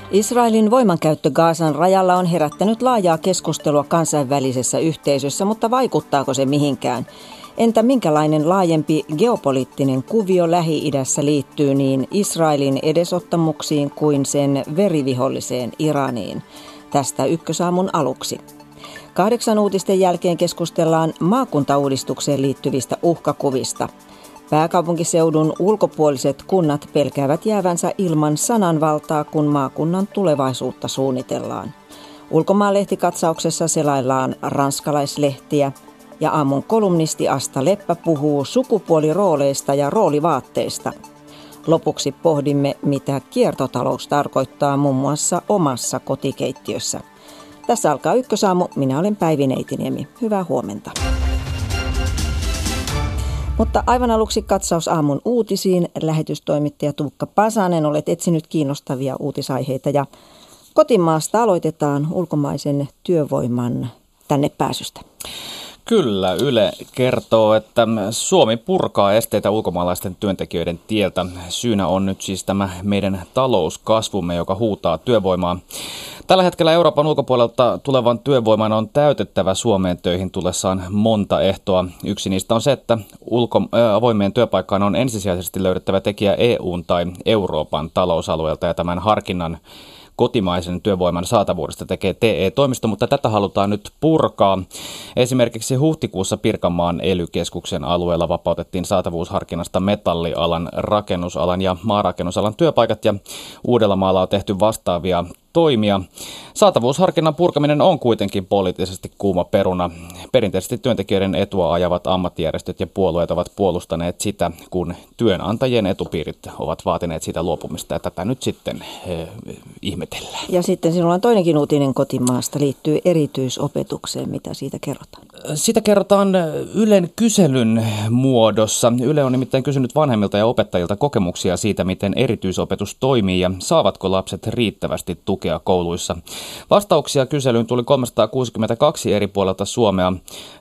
Israelin voimankäyttö Gazan rajalla on herättänyt laajaa keskustelua kansainvälisessä yhteisössä, mutta vaikuttaako se mihinkään? Entä minkälainen laajempi geopoliittinen kuvio Lähi-idässä liittyy niin Israelin edesottamuksiin kuin sen veriviholliseen Iraniin? Tästä Ykkösaamun aluksi. 8 uutisten jälkeen keskustellaan maakuntauudistukseen liittyvistä uhkakuvista. Pääkaupunkiseudun ulkopuoliset kunnat pelkäävät jäävänsä ilman sananvaltaa, kun maakunnan tulevaisuutta suunnitellaan. Ulkomaanlehtikatsauksessa selaillaan ranskalaislehtiä ja aamun kolumnisti Asta Leppä puhuu sukupuolirooleista ja roolivaatteista. Lopuksi pohdimme, mitä kiertotalous tarkoittaa muun muassa omassa kotikeittiössä. Tässä alkaa Ykkösaamu. Minä olen Päivi Neitiniemi. Hyvää huomenta. Mutta aivan aluksi katsaus aamun uutisiin. Lähetystoimittaja Tuukka Pasanen, olet etsinyt kiinnostavia uutisaiheita ja kotimaasta aloitetaan ulkomaisen työvoiman tänne pääsystä. Kyllä, Yle kertoo, että Suomi purkaa esteitä ulkomaalaisten työntekijöiden tieltä. Syynä on nyt siis tämä meidän talouskasvumme, joka huutaa työvoimaa. Tällä hetkellä Euroopan ulkopuolelta tulevan työvoiman on täytettävä Suomeen töihin tullessaan monta ehtoa. Yksi niistä on se, että avoimien työpaikkaan on ensisijaisesti löydettävä tekijä EU:n tai Euroopan talousalueelta, ja tämän harkinnan kotimaisen työvoiman saatavuudesta tekee TE-toimisto, mutta tätä halutaan nyt purkaa. Esimerkiksi huhtikuussa Pirkanmaan ELY-keskuksen alueella vapautettiin saatavuusharkinnasta metallialan, rakennusalan ja maarakennusalan työpaikat, ja Uudellamaalla on tehty vastaavia toimia. Saatavuusharkinnan purkaminen on kuitenkin poliittisesti kuuma peruna. Perinteisesti työntekijöiden etua ajavat ammattijärjestöt ja puolueet ovat puolustaneet sitä, kun työnantajien etupiirit ovat vaatineet sitä luopumista, ja tätä nyt sitten ihmetellään. Ja sitten sinulla on toinenkin uutinen kotimaasta, liittyy erityisopetukseen. Mitä siitä kerrotaan? Sitä kerrotaan Ylen kyselyn muodossa. Yle on nimittäin kysynyt vanhemmilta ja opettajilta kokemuksia siitä, miten erityisopetus toimii ja saavatko lapset riittävästi tukea kouluissa. Vastauksia kyselyyn tuli 362 eri puolelta Suomea.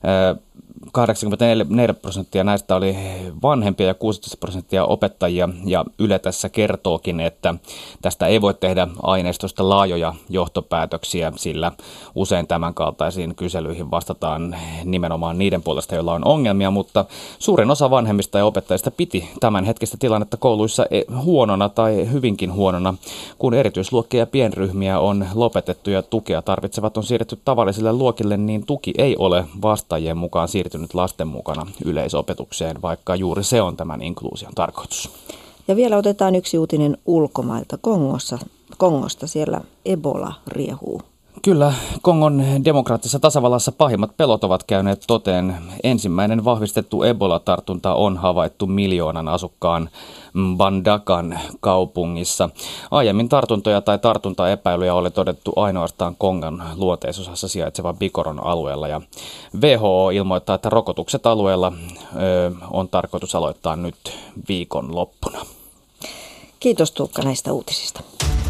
84% näistä oli vanhempia ja 16% opettajia, ja Yle tässä kertookin, että tästä ei voi tehdä aineistosta laajoja johtopäätöksiä, sillä usein tämänkaltaisiin kyselyihin vastataan nimenomaan niiden puolesta, joilla on ongelmia, mutta suurin osa vanhemmista ja opettajista piti tämänhetkistä tilannetta kouluissa huonona tai hyvinkin huonona, kun erityisluokkia ja pienryhmiä on lopetettu ja tukea tarvitsevat on siirretty tavallisille luokille, niin tuki ei ole vastaajien mukaan siirtynyt lasten mukana yleisopetukseen, vaikka juuri se on tämän inkluusion tarkoitus. Ja vielä otetaan yksi uutinen ulkomailta. Kongosta siellä Ebola riehuu. Kyllä, Kongon demokraattisessa tasavallassa pahimmat pelot ovat käyneet toteen. Ensimmäinen vahvistettu Ebola-tartunta on havaittu 1 miljoonan asukkaan Bandakan kaupungissa. Aiemmin tartuntoja tai tartuntaepäilyjä oli todettu ainoastaan Kongon luoteisosassa sijaitsevan Bikoron alueella. Ja WHO ilmoittaa, että rokotukset alueella on tarkoitus aloittaa nyt viikon loppuna. Kiitos Tuukka näistä uutisista.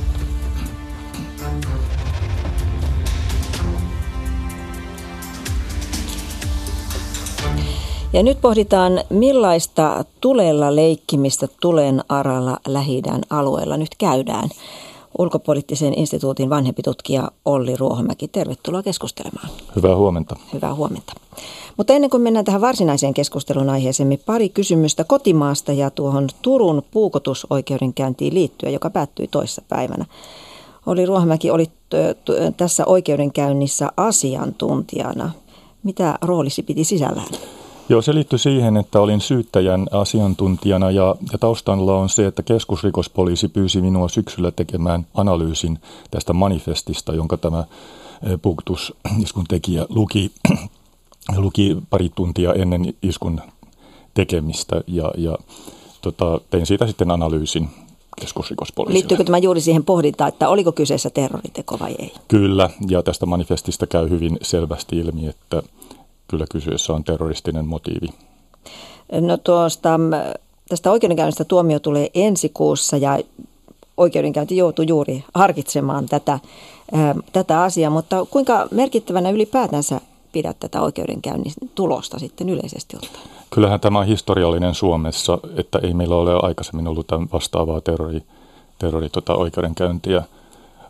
Ja nyt pohditaan, millaista tulella leikkimistä tulen aralla Lähi-idän alueella nyt käydään. Ulkopoliittisen instituutin vanhempi tutkija Olli Ruohomäki, tervetuloa keskustelemaan. Hyvää huomenta. Hyvää huomenta. Mutta ennen kuin mennään tähän varsinaiseen keskustelun aiheeseen, pari kysymystä kotimaasta ja tuohon Turun puukotusoikeudenkäyntiin liittyen, joka päättyi toissapäivänä. Olli Ruohomäki oli tässä oikeudenkäynnissä asiantuntijana. Mitä roolisi piti sisällään? Joo, se liittyy siihen, että olin syyttäjän asiantuntijana ja taustalla on se, että keskusrikospoliisi pyysi minua syksyllä tekemään analyysin tästä manifestista, jonka tämä puukotusiskun tekijä luki pari tuntia ennen iskun tekemistä ja tein siitä sitten analyysin keskusrikospoliisille. Liittyykö tämä juuri siihen pohdintaan, että oliko kyseessä terroriteko vai ei? Kyllä, ja tästä manifestista käy hyvin selvästi ilmi, että kyllä kyseessä on terroristinen motiivi. No tästä oikeudenkäynnistä tuomio tulee ensi kuussa ja oikeudenkäynti joutuu juuri harkitsemaan tätä asiaa, mutta kuinka merkittävänä ylipäätänsä pidät tätä oikeudenkäynnin tulosta sitten yleisesti ottaen? Kyllähän tämä on historiallinen Suomessa, että ei meillä ole aikaisemmin ollut vastaavaa oikeudenkäyntiä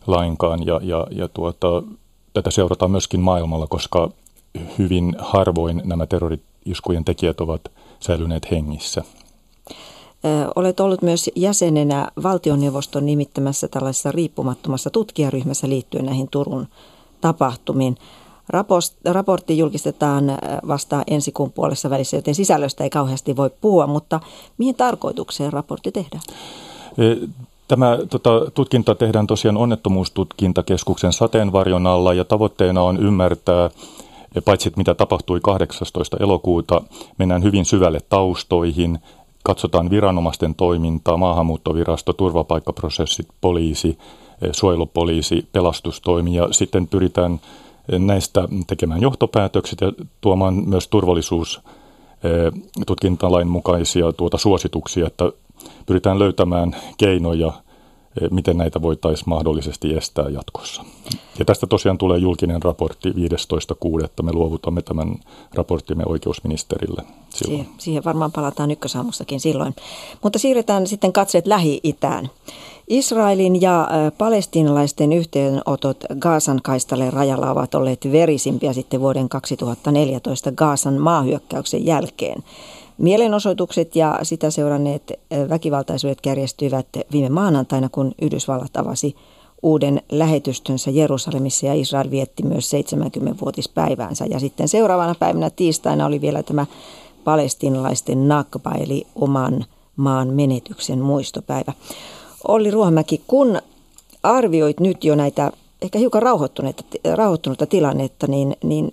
lainkaan. Tätä seurataan myöskin maailmalla, koska hyvin harvoin nämä terrori-iskujen tekijät ovat säilyneet hengissä. Olet ollut myös jäsenenä valtioneuvoston nimittämässä tällaisessa riippumattomassa tutkijaryhmässä liittyen näihin Turun tapahtumiin. Raportti julkistetaan vasta ensi kuun puolessa välissä, joten sisällöstä ei kauheasti voi puhua, mutta mihin tarkoitukseen raportti tehdään? Tämä tutkinta tehdään tosiaan Onnettomuustutkintakeskuksen sateenvarjon alla ja tavoitteena on ymmärtää, paitsi mitä tapahtui 18. elokuuta, mennään hyvin syvälle taustoihin, katsotaan viranomaisten toimintaa, maahanmuuttovirasto, turvapaikkaprosessit, poliisi, suojelupoliisi, pelastustoimi ja sitten pyritään näistä tekemään johtopäätökset ja tuomaan myös turvallisuustutkintalain mukaisia suosituksia, että pyritään löytämään keinoja, miten näitä voitaisiin mahdollisesti estää jatkossa. Ja tästä tosiaan tulee julkinen raportti 15.6. Me luovutamme tämän raporttimme oikeusministerille silloin. Siihen varmaan palataan Ykkösaamussakin silloin. Mutta siirretään sitten katseet Lähi-itään. Israelin ja palestiinalaisten yhteenotot Gazan kaistalle rajalla ovat olleet verisimpiä sitten vuoden 2014 Gazan maahyökkäyksen jälkeen. Mielenosoitukset ja sitä seuranneet väkivaltaisuudet kärjestyivät viime maanantaina, kun Yhdysvallat avasi uuden lähetystönsä Jerusalemissa ja Israel vietti myös 70-vuotispäiväänsä. Ja sitten seuraavana päivänä tiistaina oli vielä tämä palestiinalaisten Nakba eli oman maan menetyksen muistopäivä. Olli Ruohomäki, kun arvioit nyt jo näitä ehkä hiukan rauhoittunutta tilannetta, niin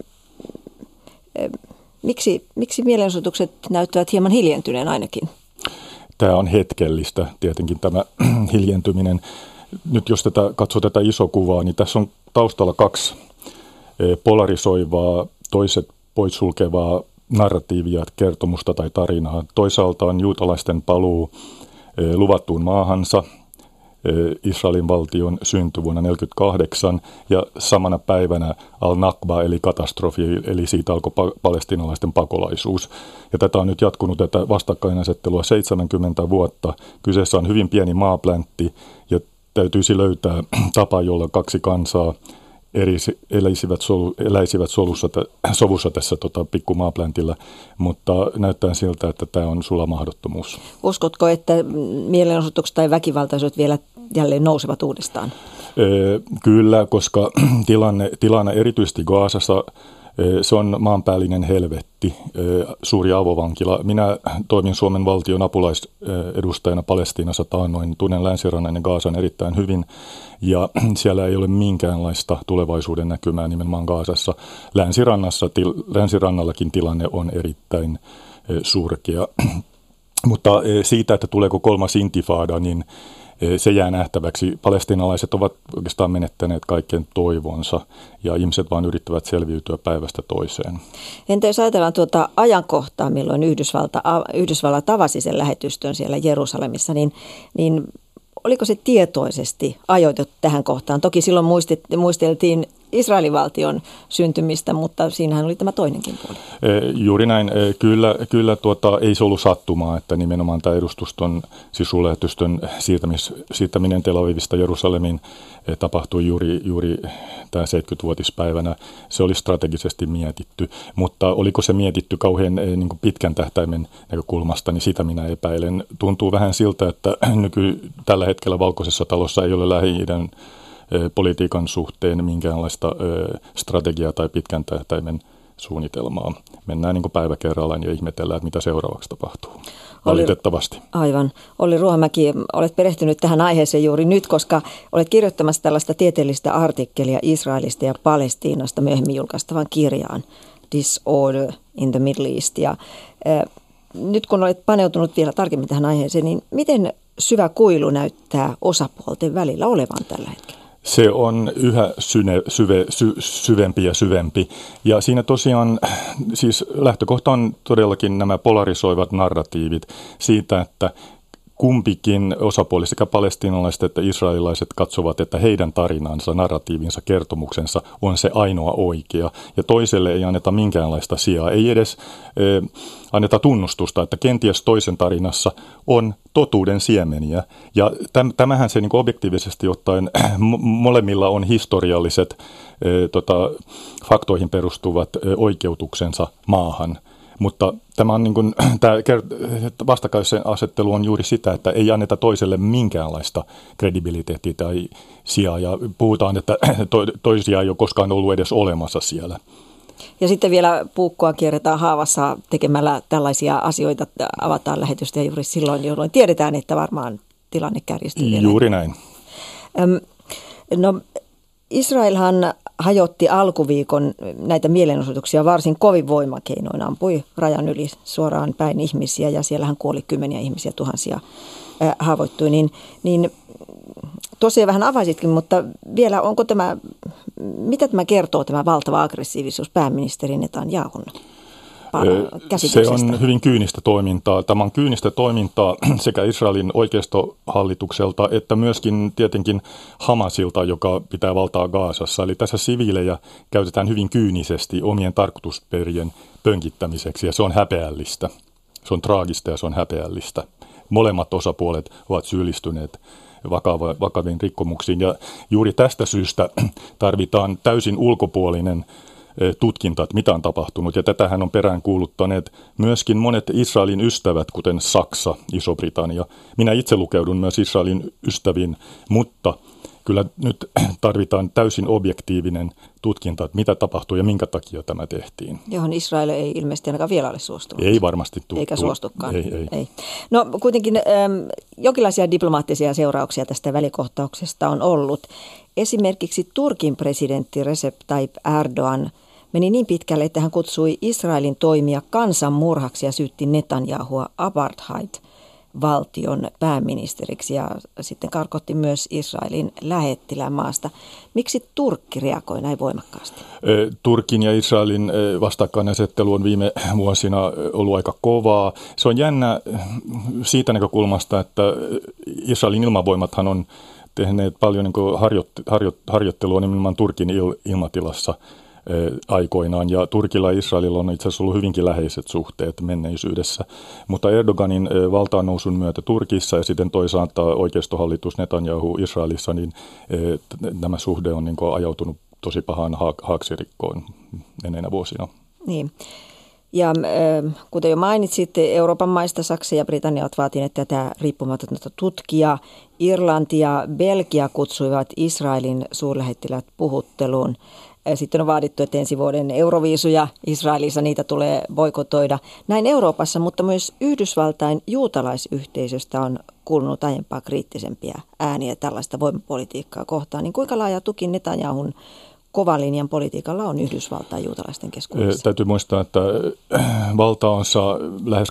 miksi mielenosoitukset näyttävät hieman hiljentyneen ainakin? Tämä on hetkellistä tietenkin tämä hiljentyminen. Nyt jos katsoo tätä isoa kuvaa, niin tässä on taustalla kaksi polarisoivaa, toiset poissulkevaa narratiivia, kertomusta tai tarinaa. Toisaalta on juutalaisten paluu luvattuun maahansa, Israelin valtion synty vuonna 1948 ja samana päivänä al-Nakba eli katastrofi, eli siitä alkoi palestiinalaisten pakolaisuus. Ja tätä on nyt jatkunut tätä vastakkainasettelua 70 vuotta. Kyseessä on hyvin pieni maapläntti ja täytyisi löytää tapa, jolla kaksi kansaa eläisivät sovussa tässä pikkumaaplantilla, mutta näyttää siltä, että tämä on sulla mahdottomuus. Uskotko, että mielenosoitukset tai väkivaltaisuudet vielä jälleen nousevat uudestaan? Kyllä, koska tilanne erityisesti Gazassa, se on maanpäällinen helvetti, suuri avovankila. Minä toimin Suomen valtion apulaisedustajana Palestiinassa taannoin, tunnen Länsirannan ja Gazan erittäin hyvin ja siellä ei ole minkäänlaista tulevaisuuden näkymää nimenomaan Gazassa. Länsirannallakin tilanne on erittäin surkea, mutta siitä, että tuleeko kolmas intifada, niin se jää nähtäväksi. Palestiinalaiset ovat oikeastaan menettäneet kaiken toivonsa ja ihmiset vaan yrittävät selviytyä päivästä toiseen. Entä jos ajatellaan tuota ajankohtaa, milloin Yhdysvallat avasi sen lähetystön siellä Jerusalemissa, niin oliko se tietoisesti ajoitettu tähän kohtaan? Toki silloin muisteltiin Israelin valtion syntymistä, mutta siinähän oli tämä toinenkin puoli. Juuri näin. Kyllä ei se ollut sattumaa, että nimenomaan tämä edustuston, siis suurlähetystön siirtäminen Tel Avivista Jerusalemiin tapahtui juuri tämä 70-vuotispäivänä. Se oli strategisesti mietitty, mutta oliko se mietitty kauhean niin kuin pitkän tähtäimen näkökulmasta, niin sitä minä epäilen. Tuntuu vähän siltä, että tällä hetkellä Valkoisessa talossa ei ole Lähi-idän politiikan suhteen minkäänlaista strategiaa tai pitkän tähtäimen suunnitelmaa. Mennään niin kuin päivä kerrallaan ja ihmetellään, että mitä seuraavaksi tapahtuu. Valitettavasti. Aivan. Olli Ruohomäki, olet perehtynyt tähän aiheeseen juuri nyt, koska olet kirjoittamassa tällaista tieteellistä artikkelia Israelista ja Palestiinasta myöhemmin julkaistavan kirjaan Disorder in the Middle East. Ja nyt kun olet paneutunut vielä tarkemmin tähän aiheeseen, niin miten syvä kuilu näyttää osapuolten välillä olevan tällä hetkellä? Se on yhä syvempi ja syvempi. Ja siinä tosiaan, siis lähtökohta on todellakin nämä polarisoivat narratiivit siitä, että kumpikin osapuoli, sekä palestiinalaiset että israelilaiset, katsovat, että heidän tarinansa, narratiivinsa, kertomuksensa on se ainoa oikea. Ja toiselle ei anneta minkäänlaista sijaa, ei edes anneta tunnustusta, että kenties toisen tarinassa on totuuden siemeniä. Ja tämähän se niin kuin objektiivisesti ottaen molemmilla on historialliset faktoihin perustuvat oikeutuksensa maahan. Mutta tämä on niin kuin, tämä vastakkainasettelu on juuri sitä, että ei anneta toiselle minkäänlaista kredibiliteettiä tai sijaa. Ja puhutaan, että toisia ei ole koskaan ollut edes olemassa siellä. Ja sitten vielä puukkoa kierretään haavassa tekemällä tällaisia asioita, avataan lähetystä juuri silloin, jolloin tiedetään, että varmaan tilanne kärjistyy. Juuri näin. No, Israelhan hajotti alkuviikon näitä mielenosoituksia varsin kovin voimakeinoin, ampui rajan yli suoraan päin ihmisiä ja siellähän kuoli kymmeniä ihmisiä, tuhansia haavoittui. Niin tosiaan vähän avaisitkin, mutta vielä mitä tämä kertoo, tämä valtava aggressiivisuus pääministeri Netanyahun käsityksestä? Se on hyvin kyynistä toimintaa. Tämä on kyynistä toimintaa sekä Israelin oikeistohallitukselta että myöskin tietenkin Hamasilta, joka pitää valtaa Gazassa. Eli tässä siviilejä käytetään hyvin kyynisesti omien tarkoitusperien pönkittämiseksi ja se on häpeällistä. Se on traagista ja se on häpeällistä. Molemmat osapuolet ovat syyllistyneet vakaviin rikkomuksiin ja juuri tästä syystä tarvitaan täysin ulkopuolinen tutkinta, että mitä on tapahtunut. Ja tätähän on peräänkuuluttaneet myöskin monet Israelin ystävät, kuten Saksa, Iso-Britannia. Minä itse lukeudun myös Israelin ystäviin, mutta kyllä nyt tarvitaan täysin objektiivinen tutkinta, että mitä tapahtui ja minkä takia tämä tehtiin. Johon Israel ei ilmeisesti ainakaan vielä ole suostunut. Ei varmasti eikä suostukaan. Ei. No kuitenkin jonkinlaisia diplomaattisia seurauksia tästä välikohtauksesta on ollut. Esimerkiksi Turkin presidentti Recep Tayyip Erdoğan meni niin pitkälle, että hän kutsui Israelin toimia kansanmurhaksi ja syytti Netanyahua apartheid-valtion pääministeriksi ja sitten karkotti myös Israelin lähettilään maasta. Miksi Turkki reagoi näin voimakkaasti? Turkin ja Israelin vastakkainasettelu on viime vuosina ollut aika kovaa. Se on jännä siitä näkökulmasta, että Israelin ilmavoimathan on tehneet paljon niin harjoittelua nimenomaan Turkin ilmatilassa aikoinaan. Ja Turkilla ja Israelilla on itse asiassa ollut hyvinkin läheiset suhteet menneisyydessä. Mutta Erdoganin valtaannousun myötä Turkissa ja sitten toisaalta oikeistohallitus Netanyahu Israelissa, niin nämä suhde on niin ajautunut tosi pahaan haaksirikkoon menneinä vuosina. Niin. Ja kuten jo mainitsit, Euroopan maista Saksa ja Britannia ovat vaatineet tätä riippumatonta tutkia. Irlanti ja Belgia kutsuivat Israelin suurlähettiläät puhutteluun. Sitten on vaadittu, että ensi vuoden euroviisuja Israelissa niitä tulee boikotoida. Näin Euroopassa, mutta myös Yhdysvaltain juutalaisyhteisöstä on kuulunut aiempaa kriittisempiä ääniä tällaista voimapolitiikkaa kohtaan. Niin kuinka laaja tuki Netanyahun kovan linjan politiikalla on Yhdysvaltain juutalaisten keskuudessa? Täytyy muistaa, että valtaosa lähes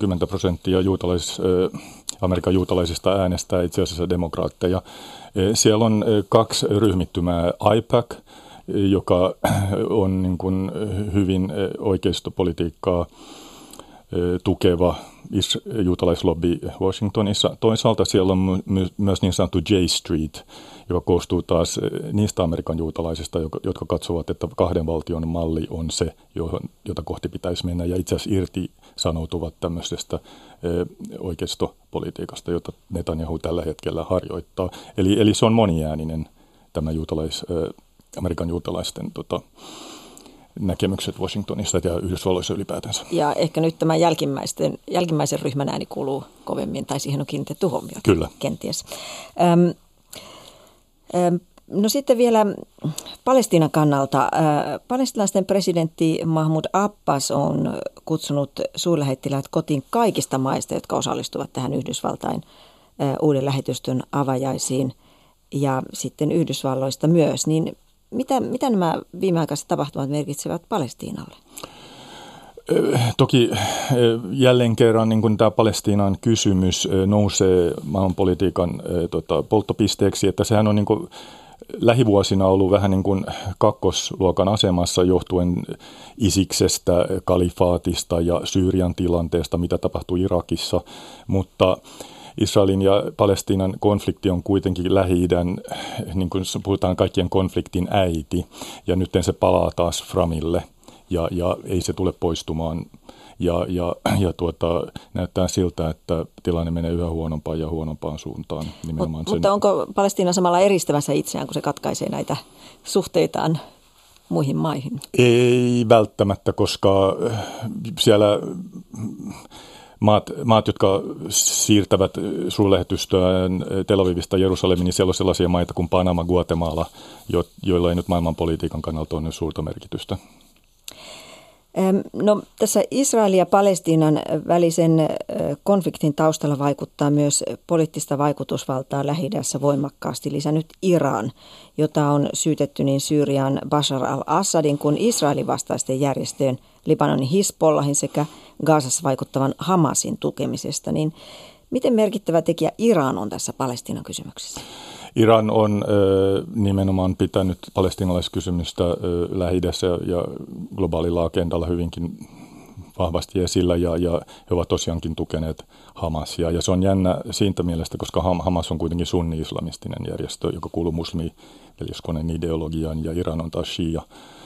80% Amerikan juutalaisista äänestää itse asiassa demokraatteja. Siellä on kaksi ryhmittymää, AIPAC, joka on niin kuin hyvin oikeistopolitiikkaa tukeva juutalaislobby Washingtonissa. Toisaalta siellä on myös niin sanottu J Street, joka koostuu taas niistä Amerikan juutalaisista, jotka katsovat, että kahden valtion malli on se, jota kohti pitäisi mennä. Ja itse asiassa irti sanoutuvat tämmöisestä oikeistopolitiikasta, jota Netanyahu tällä hetkellä harjoittaa. Eli se on moniääninen tämä Amerikan juutalaisten näkemykset Washingtonissa ja Yhdysvalloissa ylipäätänsä. Ja ehkä nyt tämä jälkimmäisen ryhmän ääni kuuluu kovemmin, tai siihen on kiinnitetty huomiota. Kyllä. Kenties. No sitten vielä Palestiinan kannalta. Palestiinalaisten presidentti Mahmoud Abbas on kutsunut suurlähettiläät kotiin kaikista maista, jotka osallistuvat tähän Yhdysvaltain uuden lähetystön avajaisiin ja sitten Yhdysvalloista myös. Niin mitä nämä viimeaikaiset tapahtumat merkitsevät Palestiinalle? Toki jälleen kerran niin kuin tämä Palestiinan kysymys nousee maailmanpolitiikan polttopisteeksi, että sehän on niin kuin lähivuosina ollut vähän niin kuin kakkosluokan asemassa johtuen Isiksestä, kalifaatista ja Syyrian tilanteesta, mitä tapahtui Irakissa, mutta Israelin ja Palestiinan konflikti on kuitenkin Lähi-idän, niin kuin puhutaan, kaikkien konfliktin äiti, ja nyt se palaa taas framille, ja ei se tule poistumaan. Näyttää siltä, että tilanne menee yhä huonompaan ja huonompaan suuntaan. Mutta onko Palestiina samalla eristämässä itseään, kun se katkaisee näitä suhteitaan muihin maihin? Ei välttämättä, koska siellä maat, jotka siirtävät suurlähetystöään Tel Avivista Jerusalemiin, niin siellä on sellaisia maita kuin Panama, Guatemala, joilla ei nyt maailmanpolitiikan kannalta ole suurta merkitystä. No, tässä Israelin ja Palestiinan välisen konfliktin taustalla vaikuttaa myös poliittista vaikutusvaltaa Lähi-idässä voimakkaasti lisännyt Iran, jota on syytetty niin Syyrian Bashar al-Assadin kuin Israelin vastaisten järjestöjen Libanonin Hizbollahin sekä Gazassa vaikuttavan Hamasin tukemisesta. Niin miten merkittävä tekijä Iran on tässä Palestiinan kysymyksessä? Iran on nimenomaan pitänyt palestiinalaiskysymystä Lähi-idässä ja globaalilla agendalla hyvinkin vahvasti esillä ja he ovat tosiaankin tukeneet Hamasia. Ja se on jännä siitä mielestä, koska Hamas on kuitenkin sunni-islamistinen järjestö, joka kuuluu muslimiveljeskoneen ideologiaan, ja Iran on taas shia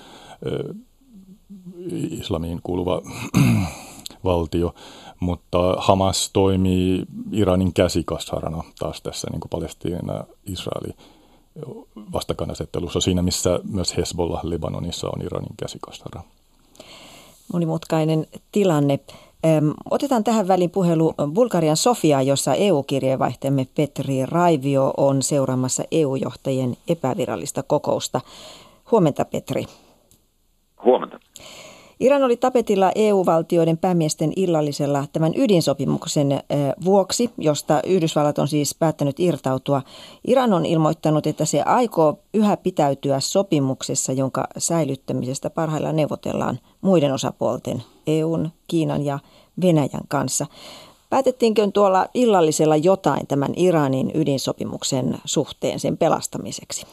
islamiin kuuluva valtio. Mutta Hamas toimii Iranin käsikasharana taas tässä niin kuin Palestiina-Israeli vastakkainasettelussa, siinä missä myös Hezbollah Libanonissa on Iranin käsikashara. Monimutkainen tilanne. Otetaan tähän väliin puhelu Bulgarian Sofia, jossa EU-kirjeenvaihtajamme Petri Raivio on seuraamassa EU-johtajien epävirallista kokousta. Huomenta, Petri. Huomenta. Iran oli tapetilla EU-valtioiden päämiesten illallisella tämän ydinsopimuksen vuoksi, josta Yhdysvallat on siis päättänyt irtautua. Iran on ilmoittanut, että se aikoo yhä pitäytyä sopimuksessa, jonka säilyttämisestä parhaillaan neuvotellaan muiden osapuolten, EUn, Kiinan ja Venäjän kanssa. Päätettiinkö tuolla illallisella jotain tämän Iranin ydinsopimuksen suhteen sen pelastamiseksi?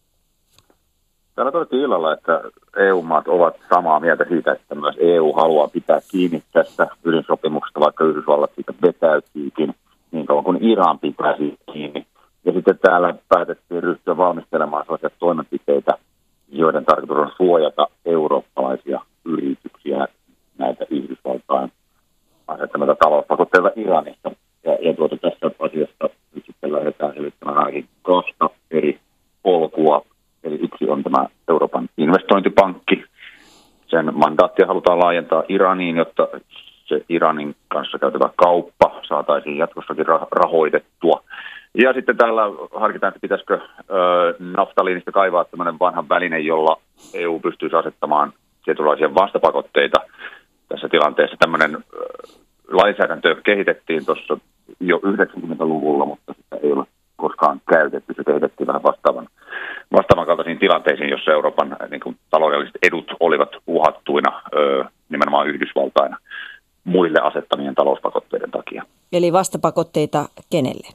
Täällä todettiin illalla, että EU-maat ovat samaa mieltä siitä, että myös EU haluaa pitää kiinni tästä ydinsopimuksesta, vaikka Yhdysvallat siitä vetäytyykin niin kauan kuin Iran pitää siitä kiinni. Ja sitten täällä päätettiin ryhtyä valmistelemaan sellaisia toimenpiteitä, joiden tarkoitus on suojata eurooppalaisia yrityksiä näitä Yhdysvaltain asettamilta talouspakotteilta Iranista. Ja tässä asiassa sitten lähdetään selittämään ainakin 2 eri polkua. Eli yksi on tämä Euroopan investointipankki. Sen mandaattia halutaan laajentaa Iraniin, jotta se Iranin kanssa käytävä kauppa saataisiin jatkossakin rahoitettua. Ja sitten täällä harkitaan, että pitäisikö naftaliinista kaivaa tämmöinen vanha väline, jolla EU pystyisi asettamaan tietynlaisia vastapakotteita tässä tilanteessa. Tämmöinen lainsäädäntö kehitettiin tuossa jo 90-luvulla, mutta sitä ei ole koskaan käytetty. Se kehitettiin vähän vastaavan kaltaisiin tilanteisiin, jossa Euroopan niin kuin, taloudelliset edut olivat uhattuina nimenomaan Yhdysvaltain muille asettamien talouspakotteiden takia. Eli vastapakotteita kenelle?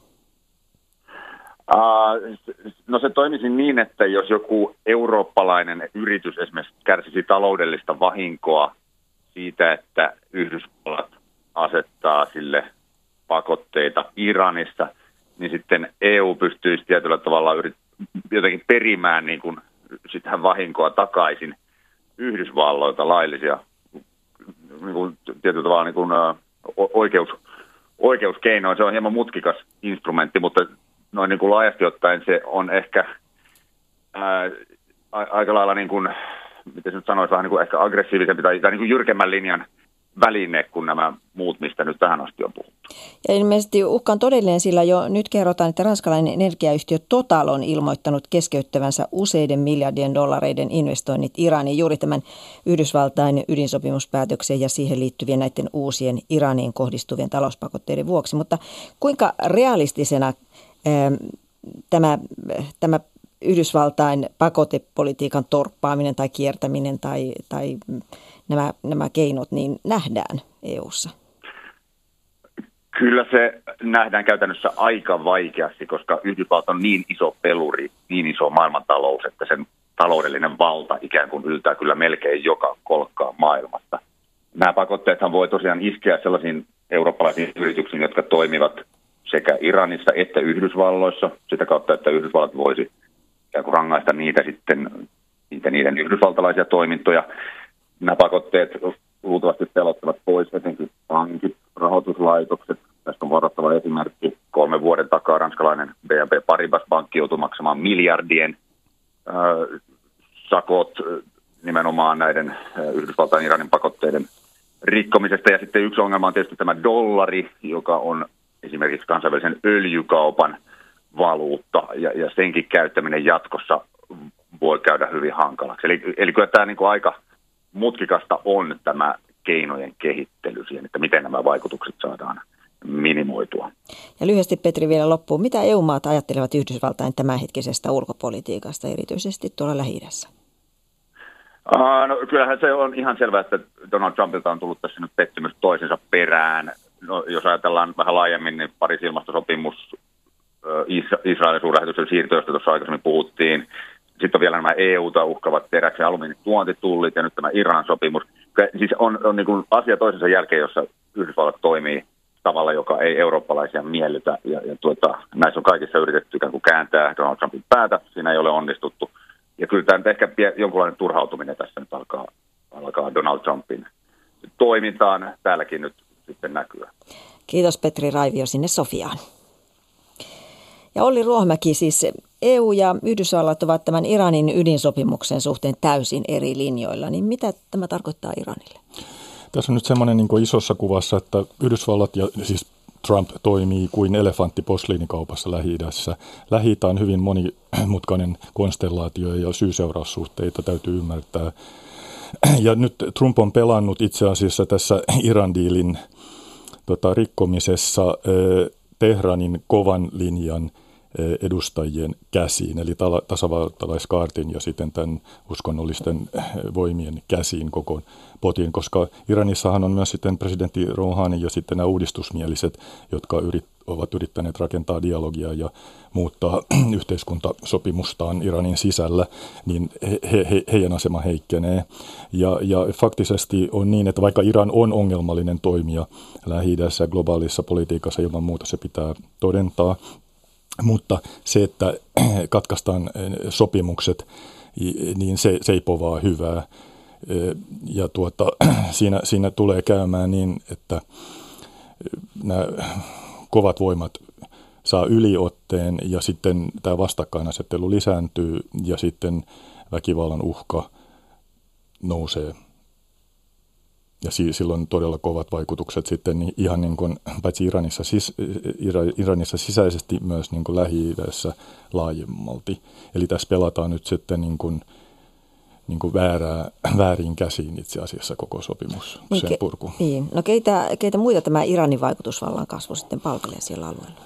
No se toimisi niin, että jos joku eurooppalainen yritys esimerkiksi kärsisi taloudellista vahinkoa siitä, että Yhdysvallat asettaa sille pakotteita Iranissa, niin sitten EU pystyisi tietyllä tavalla jotenkin perimään niin kuin sitähän vahinkoa takaisin Yhdysvalloilta laillisia niin kuin, tietyllä tavalla niin kuin, oikeuskeinoin. Se on hieman mutkikas instrumentti, mutta noin niin kuin laajasti ottaen se on ehkä aika lailla, niin kuin, miten se nyt sanoisi, vähän niin kuin ehkä aggressiivisempi tai niin kuin jyrkemmän linjan väline kuin nämä muut, mistä nyt tähän asti on puhuttu. Ja ilmeisesti uhka on todellinen, sillä jo nyt kerrotaan, että ranskalainen energiayhtiö Total on ilmoittanut keskeyttävänsä useiden miljardien dollareiden investoinnit Iraniin juuri tämän Yhdysvaltain ydinsopimuspäätöksen ja siihen liittyvien näiden uusien Iraniin kohdistuvien talouspakotteiden vuoksi. Mutta kuinka realistisena tämä Yhdysvaltain pakotepolitiikan torppaaminen tai kiertäminen tai nämä keinot niin nähdään EU:ssa? Kyllä se nähdään käytännössä aika vaikeasti, koska Yhdysvallat on niin iso peluri, niin iso maailmantalous, että sen taloudellinen valta ikään kuin yltää kyllä melkein joka kolkkaan maailmasta. Nämä pakotteethan voi tosiaan iskeä sellaisiin eurooppalaisiin yrityksiin, jotka toimivat sekä Iranissa että Yhdysvalloissa sitä kautta, että Yhdysvallat voisi rangaista niiden yhdysvaltalaisia toimintoja. Nämä pakotteet luultavasti pelottavat pois etenkin pankit, rahoituslaitokset. Tästä on varoittava esimerkki. 3 vuoden takaa ranskalainen BNP Paribas-pankki joutui maksamaan miljardien sakot nimenomaan näiden Yhdysvaltain Iranin pakotteiden rikkomisesta. Ja sitten yksi ongelma on tietysti tämä dollari, joka on esimerkiksi kansainvälisen öljykaupan valuutta, ja senkin käyttäminen jatkossa voi käydä hyvin hankalaksi. Eli kyllä tämä niin kuin aika mutkikasta on tämä keinojen kehittely siihen, että miten nämä vaikutukset saadaan minimoitua. Ja lyhyesti Petri vielä loppuun. Mitä EU-maat ajattelevat Yhdysvaltain tämänhetkisestä ulkopolitiikasta, erityisesti tuolla Lähi-idässä? No, kyllähän se on ihan selvää, että Donald Trumpilta on tullut tässä nyt pettymys toisensa perään. No, jos ajatellaan vähän laajemmin, niin Pariisin ilmastosopimus, Israelin suurlähetystön siirto, josta tuossa aikaisemmin puhuttiin. Sitten on vielä nämä EU:ta uhkavat teräksen ja alumiinituontitullit ja nyt tämä Iran-sopimus. Siis on niin kuin asia toisensa jälkeen, jossa Yhdysvallat toimii tavalla, joka ei eurooppalaisia miellytä. Ja näissä on kaikissa yritetty ikään kuin kääntää Donald Trumpin päätä. Siinä ei ole onnistuttu. Ja kyllä tämä nyt ehkä jonkunlainen turhautuminen tässä nyt alkaa Donald Trumpin toimintaan täälläkin nyt sitten näkyä. Kiitos Petri Raivio sinne Sofiaan. Ja Olli Ruohomäki, siis EU ja Yhdysvallat ovat tämän Iranin ydinsopimuksen suhteen täysin eri linjoilla. Niin mitä tämä tarkoittaa Iranille? Tässä on nyt semmoinen niin kuin isossa kuvassa, että Yhdysvallat ja siis Trump toimii kuin elefantti posliinikaupassa Lähi-idässä. Lähi-itä on hyvin monimutkainen konstellaatio ja syy-seuraussuhteita täytyy ymmärtää. Ja nyt Trump on pelannut itse asiassa tässä Iran-diilin rikkomisessa Tehranin kovan linjan edustajien käsiin, eli tasavaltalaiskaartin ja sitten tämän uskonnollisten voimien käsiin koko potin, koska Iranissahan on myös sitten presidentti Rouhani ja sitten nämä uudistusmieliset, jotka ovat yrittäneet rakentaa dialogia ja muuttaa yhteiskuntasopimustaan Iranin sisällä, niin heidän asema heikkenee. Ja faktisesti on niin, että vaikka Iran on ongelmallinen toimija Lähi-idässä ja globaalissa politiikassa, ilman muuta se pitää todentaa, mutta se, että katkaistaan sopimukset, niin se ei povaa hyvää. Ja siinä tulee käymään niin, että nämä kovat voimat saa yliotteen ja sitten tämä vastakkainasettelu lisääntyy ja sitten väkivallan uhka nousee. Ja silloin todella kovat vaikutukset sitten ihan niin kuin, paitsi Iranissa sisäisesti myös niin kuin Lähi-idässä laajemmalti. Eli tässä pelataan nyt sitten niin kuin väärin käsiin itse asiassa koko sopimus, sen purku. Niin. No keitä muita tämä Iranin vaikutusvallan kasvu sitten palvelee siellä alueella?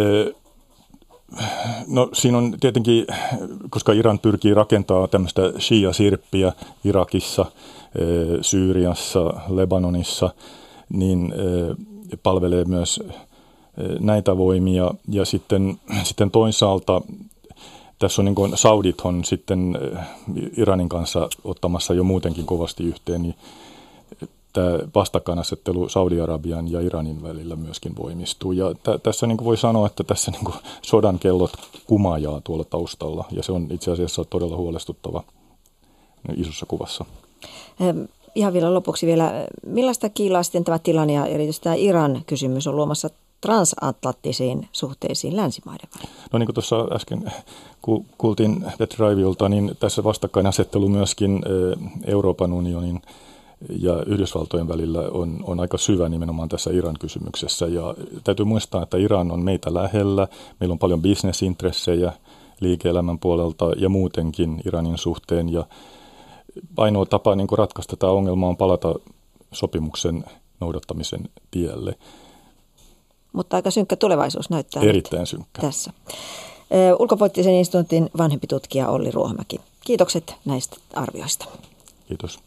No siinä on tietenkin, koska Iran pyrkii rakentamaan tämmöistä shia-sirppiä Irakissa, Syyriassa, Lebanonissa, niin palvelee myös näitä voimia. Ja sitten toisaalta tässä on niin kuin Saudit on sitten Iranin kanssa ottamassa jo muutenkin kovasti yhteen, niin tämä vastakkainasettelu Saudi-Arabian ja Iranin välillä myöskin voimistuu. Ja tässä niin kuin voi sanoa, että tässä niin kuin sodan kellot kumajaa tuolla taustalla, ja se on itse asiassa todella huolestuttava isossa kuvassa. Ihan vielä lopuksi millaista kiilaa sitten tämä tilanne ja erityisesti tämä Iran-kysymys on luomassa transatlanttisiin suhteisiin länsimaiden välillä? No niin kuin tuossa äsken kuultiin Petri Raiviolta, niin tässä vastakkainasettelu myöskin Euroopan unionin ja Yhdysvaltojen välillä on aika syvä nimenomaan tässä Iran-kysymyksessä. Ja täytyy muistaa, että Iran on meitä lähellä, meillä on paljon bisnesintressejä liike-elämän puolelta ja muutenkin Iranin suhteen. Ja ainoa tapa niin kuin ratkaista tämä ongelma on palata sopimuksen noudattamisen tielle. Mutta aika synkkä tulevaisuus näyttää erittäin synkkä tässä. Ulkopoliittisen instituutin vanhempi tutkija Olli Ruohomäki. Kiitokset näistä arvioista. Kiitos.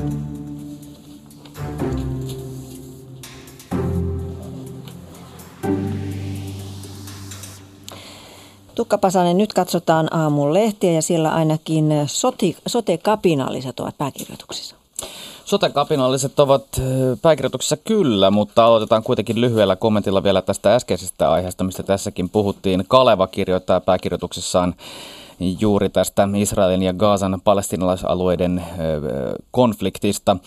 Tukka Pasanen, nyt katsotaan aamun lehtiä ja siellä ainakin sote-kapinalliset ovat pääkirjoituksissa. Sote-kapinalliset ovat pääkirjoituksessa kyllä, mutta aloitetaan kuitenkin lyhyellä kommentilla vielä tästä äskeisestä aiheesta, mistä tässäkin puhuttiin. Kaleva kirjoittaa pääkirjoituksessaan juuri tästä Israelin ja Gazan palestiinalaisalueiden konfliktista.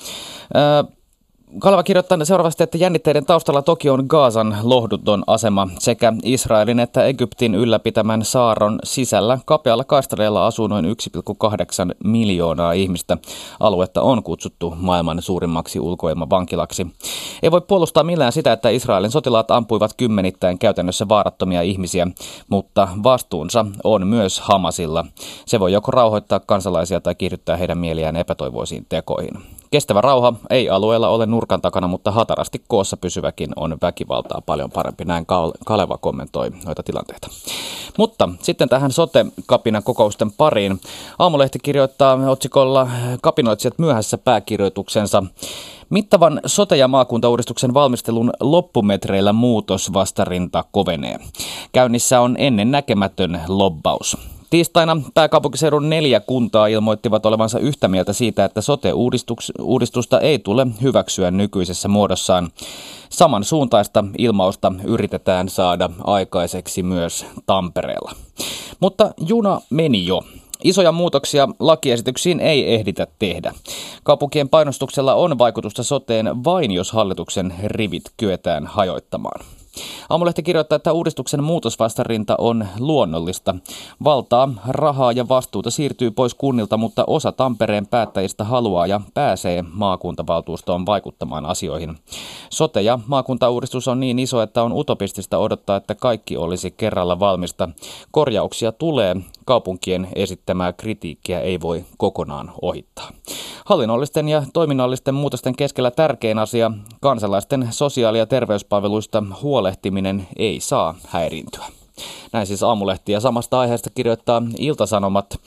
Kaleva kirjoittaa seuraavasti, että jännitteiden taustalla toki on Gazan lohduton asema sekä Israelin että Egyptin ylläpitämän saaron sisällä. Kapealla kaistaleella asuu noin 1,8 miljoonaa ihmistä. Aluetta on kutsuttu maailman suurimmaksi ulkoilmavankilaksi. Ei voi puolustaa millään sitä, että Israelin sotilaat ampuivat kymmenittäin käytännössä vaarattomia ihmisiä, mutta vastuunsa on myös Hamasilla. Se voi joko rauhoittaa kansalaisia tai kiihdyttää heidän mieliään epätoivoisiin tekoihin. Kestävä rauha ei alueella ole nurkan takana, mutta hatarasti koossa pysyväkin on väkivaltaa paljon parempi. Näin Kaleva kommentoi noita tilanteita. Mutta sitten tähän sote-kapinan kokousten pariin. Aamulehti kirjoittaa otsikolla "Kapinoitsijat myöhässä" pääkirjoituksensa. Mittavan sote- ja maakuntauudistuksen valmistelun loppumetreillä muutosvastarinta kovenee. Käynnissä on ennennäkemätön lobbaus. Tiistaina pääkaupunkiseudun 4 kuntaa ilmoittivat olevansa yhtä mieltä siitä, että sote-uudistusta ei tule hyväksyä nykyisessä muodossaan. Samansuuntaista ilmausta yritetään saada aikaiseksi myös Tampereella. Mutta juna meni jo. Isoja muutoksia lakiesityksiin ei ehditä tehdä. Kaupunkien painostuksella on vaikutusta soteen vain, jos hallituksen rivit kyetään hajoittamaan. Aamulehti kirjoittaa, että uudistuksen muutosvastarinta on luonnollista. Valtaa, rahaa ja vastuuta siirtyy pois kunnilta, mutta osa Tampereen päättäjistä haluaa ja pääsee maakuntavaltuustoon vaikuttamaan asioihin. Sote- ja maakuntauudistus on niin iso, että on utopistista odottaa, että kaikki olisi kerralla valmista. Korjauksia tulee. Kaupunkien esittämää kritiikkiä ei voi kokonaan ohittaa. Hallinnollisten ja toiminnallisten muutosten keskellä tärkein asia, kansalaisten sosiaali- ja terveyspalveluista huolehtiminen, ei saa häiriintyä. Näin siis Aamulehti, ja samasta aiheesta kirjoittaa Ilta-Sanomat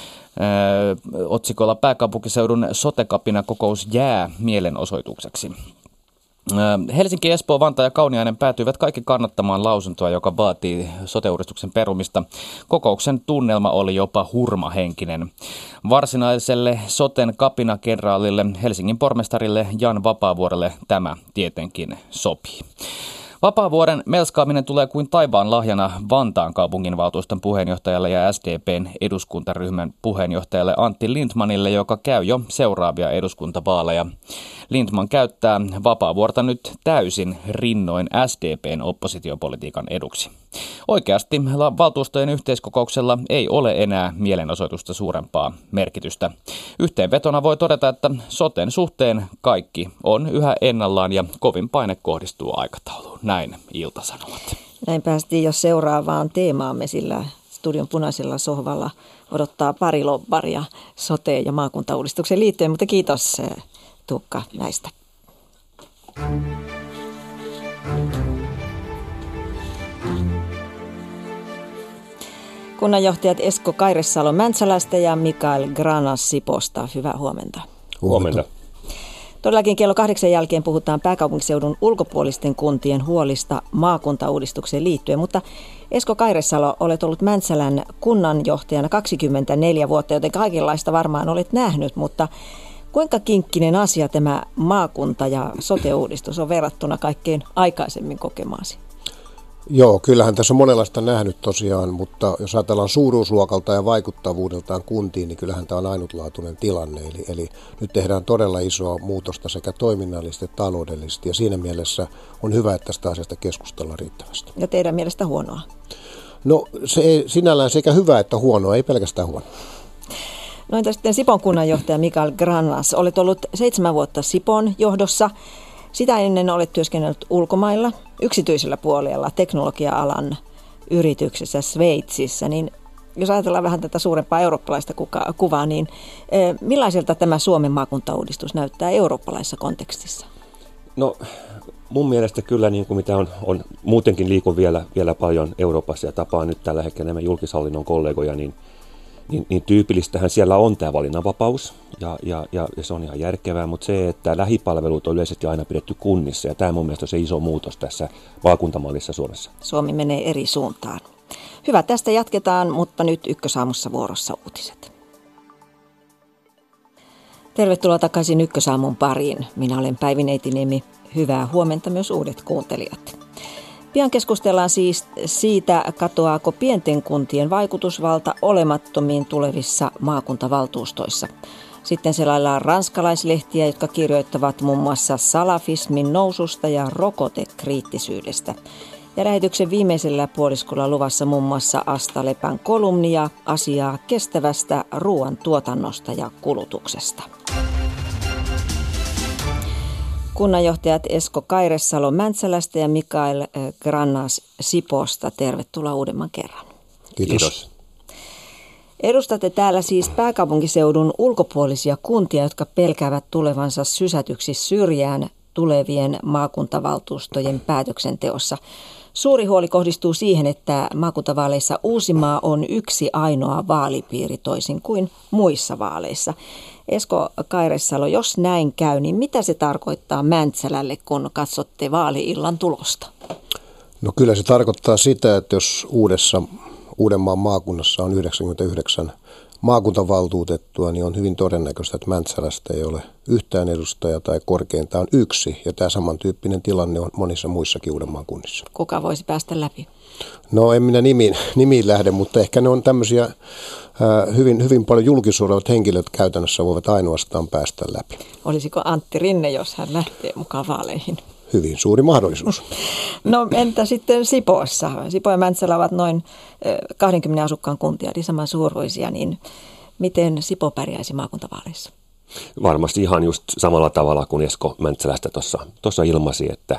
otsikolla "Pääkaupunkiseudun sote-kapinakokous jää mielenosoitukseksi". Helsinki, Espoo, Vantaa ja Kauniainen päätyivät kaikki kannattamaan lausuntoa, joka vaatii sote-uudistuksen perumista. Kokouksen tunnelma oli jopa hurmahenkinen. Varsinaiselle soten kapinakenraalille, Helsingin pormestarille Jan Vapaavuorelle tämä tietenkin sopii. Vapaavuoren melskaaminen tulee kuin taivaan lahjana Vantaan kaupunginvaltuuston puheenjohtajalle ja SDP:n eduskuntaryhmän puheenjohtajalle Antti Lindtmanille, joka käy jo seuraavia eduskuntavaaleja. Lindtman käyttää Vapaavuorta nyt täysin rinnoin SDP:n oppositiopolitiikan eduksi. Oikeasti valtuustojen yhteiskokouksella ei ole enää mielenosoitusta suurempaa merkitystä. Yhteenvetona voi todeta, että soten suhteen kaikki on yhä ennallaan ja kovin paine kohdistuu aikatauluun. Näin Ilta-Sanomat. Näin päästiin jo seuraavaan teemaamme, sillä studion punaisella sohvalla odottaa pari lobbaria sote- ja maakuntauudistuksen liittyen, mutta kiitos Tuukka näistä. Kunnanjohtajat Esko Kairessalo Mäntsälästä ja Mikael Granas Siposta. Hyvää huomenta. Huomenta. Todellakin kello 8 jälkeen puhutaan pääkaupunkiseudun ulkopuolisten kuntien huolista maakuntauudistukseen liittyen, mutta Esko Kairessalo, olet ollut Mäntsälän kunnanjohtajana 24 vuotta, joten kaikenlaista varmaan olet nähnyt, mutta kuinka kinkkinen asia tämä maakunta- ja sote-uudistus on verrattuna kaikkein aikaisemmin kokemaasi? Joo, kyllähän tässä on monenlaista nähnyt tosiaan, mutta jos ajatellaan suuruusluokalta ja vaikuttavuudeltaan kuntiin, niin kyllähän tämä on ainutlaatuinen tilanne. Eli nyt tehdään todella isoa muutosta sekä toiminnallisesti että taloudellisesti, ja siinä mielessä on hyvä, että tästä asiasta keskustellaan riittävästi. Ja teidän mielestä huonoa? No se ei sinällään sekä hyvä että huonoa, ei pelkästään huonoa. No entä sitten Sipon kunnanjohtaja Mikael Granas? Olet ollut 7 vuotta Sipon johdossa. Sitä ennen olet työskennellyt ulkomailla, yksityisellä puolella, teknologia-alan yrityksessä Sveitsissä. Niin jos ajatellaan vähän tätä suurempaa eurooppalaista kuvaa, niin millaiselta tämä Suomen maakuntauudistus näyttää eurooppalaisessa kontekstissa? No mun mielestä kyllä, niin kuin mitä on muutenkin liikun vielä paljon Euroopassa ja tapaan nyt tällä hetkellä nämä julkishallinnon kollegoja, niin tyypillistähän siellä on tämä valinnanvapaus ja se on ihan järkevää, mutta se, että lähipalvelut on yleisesti aina pidetty kunnissa, ja tämä mun mielestä on se iso muutos tässä maakuntamallissa Suomessa. Suomi menee eri suuntaan. Hyvä, tästä jatketaan, mutta nyt Ykkösaamussa vuorossa uutiset. Tervetuloa takaisin Ykkösaamun pariin. Minä olen Päivi Neitiniemi. Hyvää huomenta myös uudet kuuntelijat. Pian keskustellaan siis siitä, katoaako pienten kuntien vaikutusvalta olemattomiin tulevissa maakuntavaltuustoissa. Sitten selaillaan ranskalaislehtiä, jotka kirjoittavat muun muassa salafismin noususta ja rokotekriittisyydestä. Ja lähetyksen viimeisellä puoliskolla luvassa muun muassa Asta Lepän kolumnia asiaa kestävästä ruoantuotannosta ja kulutuksesta. Kunnanjohtajat Esko Kairesalo Mäntsälästä ja Mikael Grannas Sipoosta. Tervetuloa uudemman kerran. Kiitos. Edustatte täällä siis pääkaupunkiseudun ulkopuolisia kuntia, jotka pelkäävät tulevansa sysätyksi syrjään tulevien maakuntavaltuustojen päätöksenteossa. Suuri huoli kohdistuu siihen, että maakuntavaaleissa Uusimaa on yksi ainoa vaalipiiri toisin kuin muissa vaaleissa. Esko Kairesalo, jos näin käy, niin mitä se tarkoittaa Mäntsälälle, kun katsotte vaali-illan tulosta? No kyllä se tarkoittaa sitä, että jos Uudenmaan maakunnassa on 99 maakuntavaltuutettua, niin on hyvin todennäköistä, että Mäntsälästä ei ole yhtään edustajaa tai korkeintaan yksi. Ja tämä samantyyppinen tilanne on monissa muissakin Uudenmaan kunnissa. Kuka voisi päästä läpi? No en minä nimiin lähde, mutta ehkä ne on tämmöisiä hyvin paljon julkisuudessa olevat henkilöt käytännössä voivat ainoastaan päästä läpi. Olisiko Antti Rinne, jos hän lähtee mukaan vaaleihin? Hyvin suuri mahdollisuus. No entä sitten Sipoossa? Sipoo ja Mäntsälä ovat noin 20 asukkaan kuntia, eli saman suuruisia, niin miten Sipoo pärjäisi maakuntavaaleissa? Varmasti ihan just samalla tavalla kuin Esko Mäntsälästä tuossa ilmaisi, että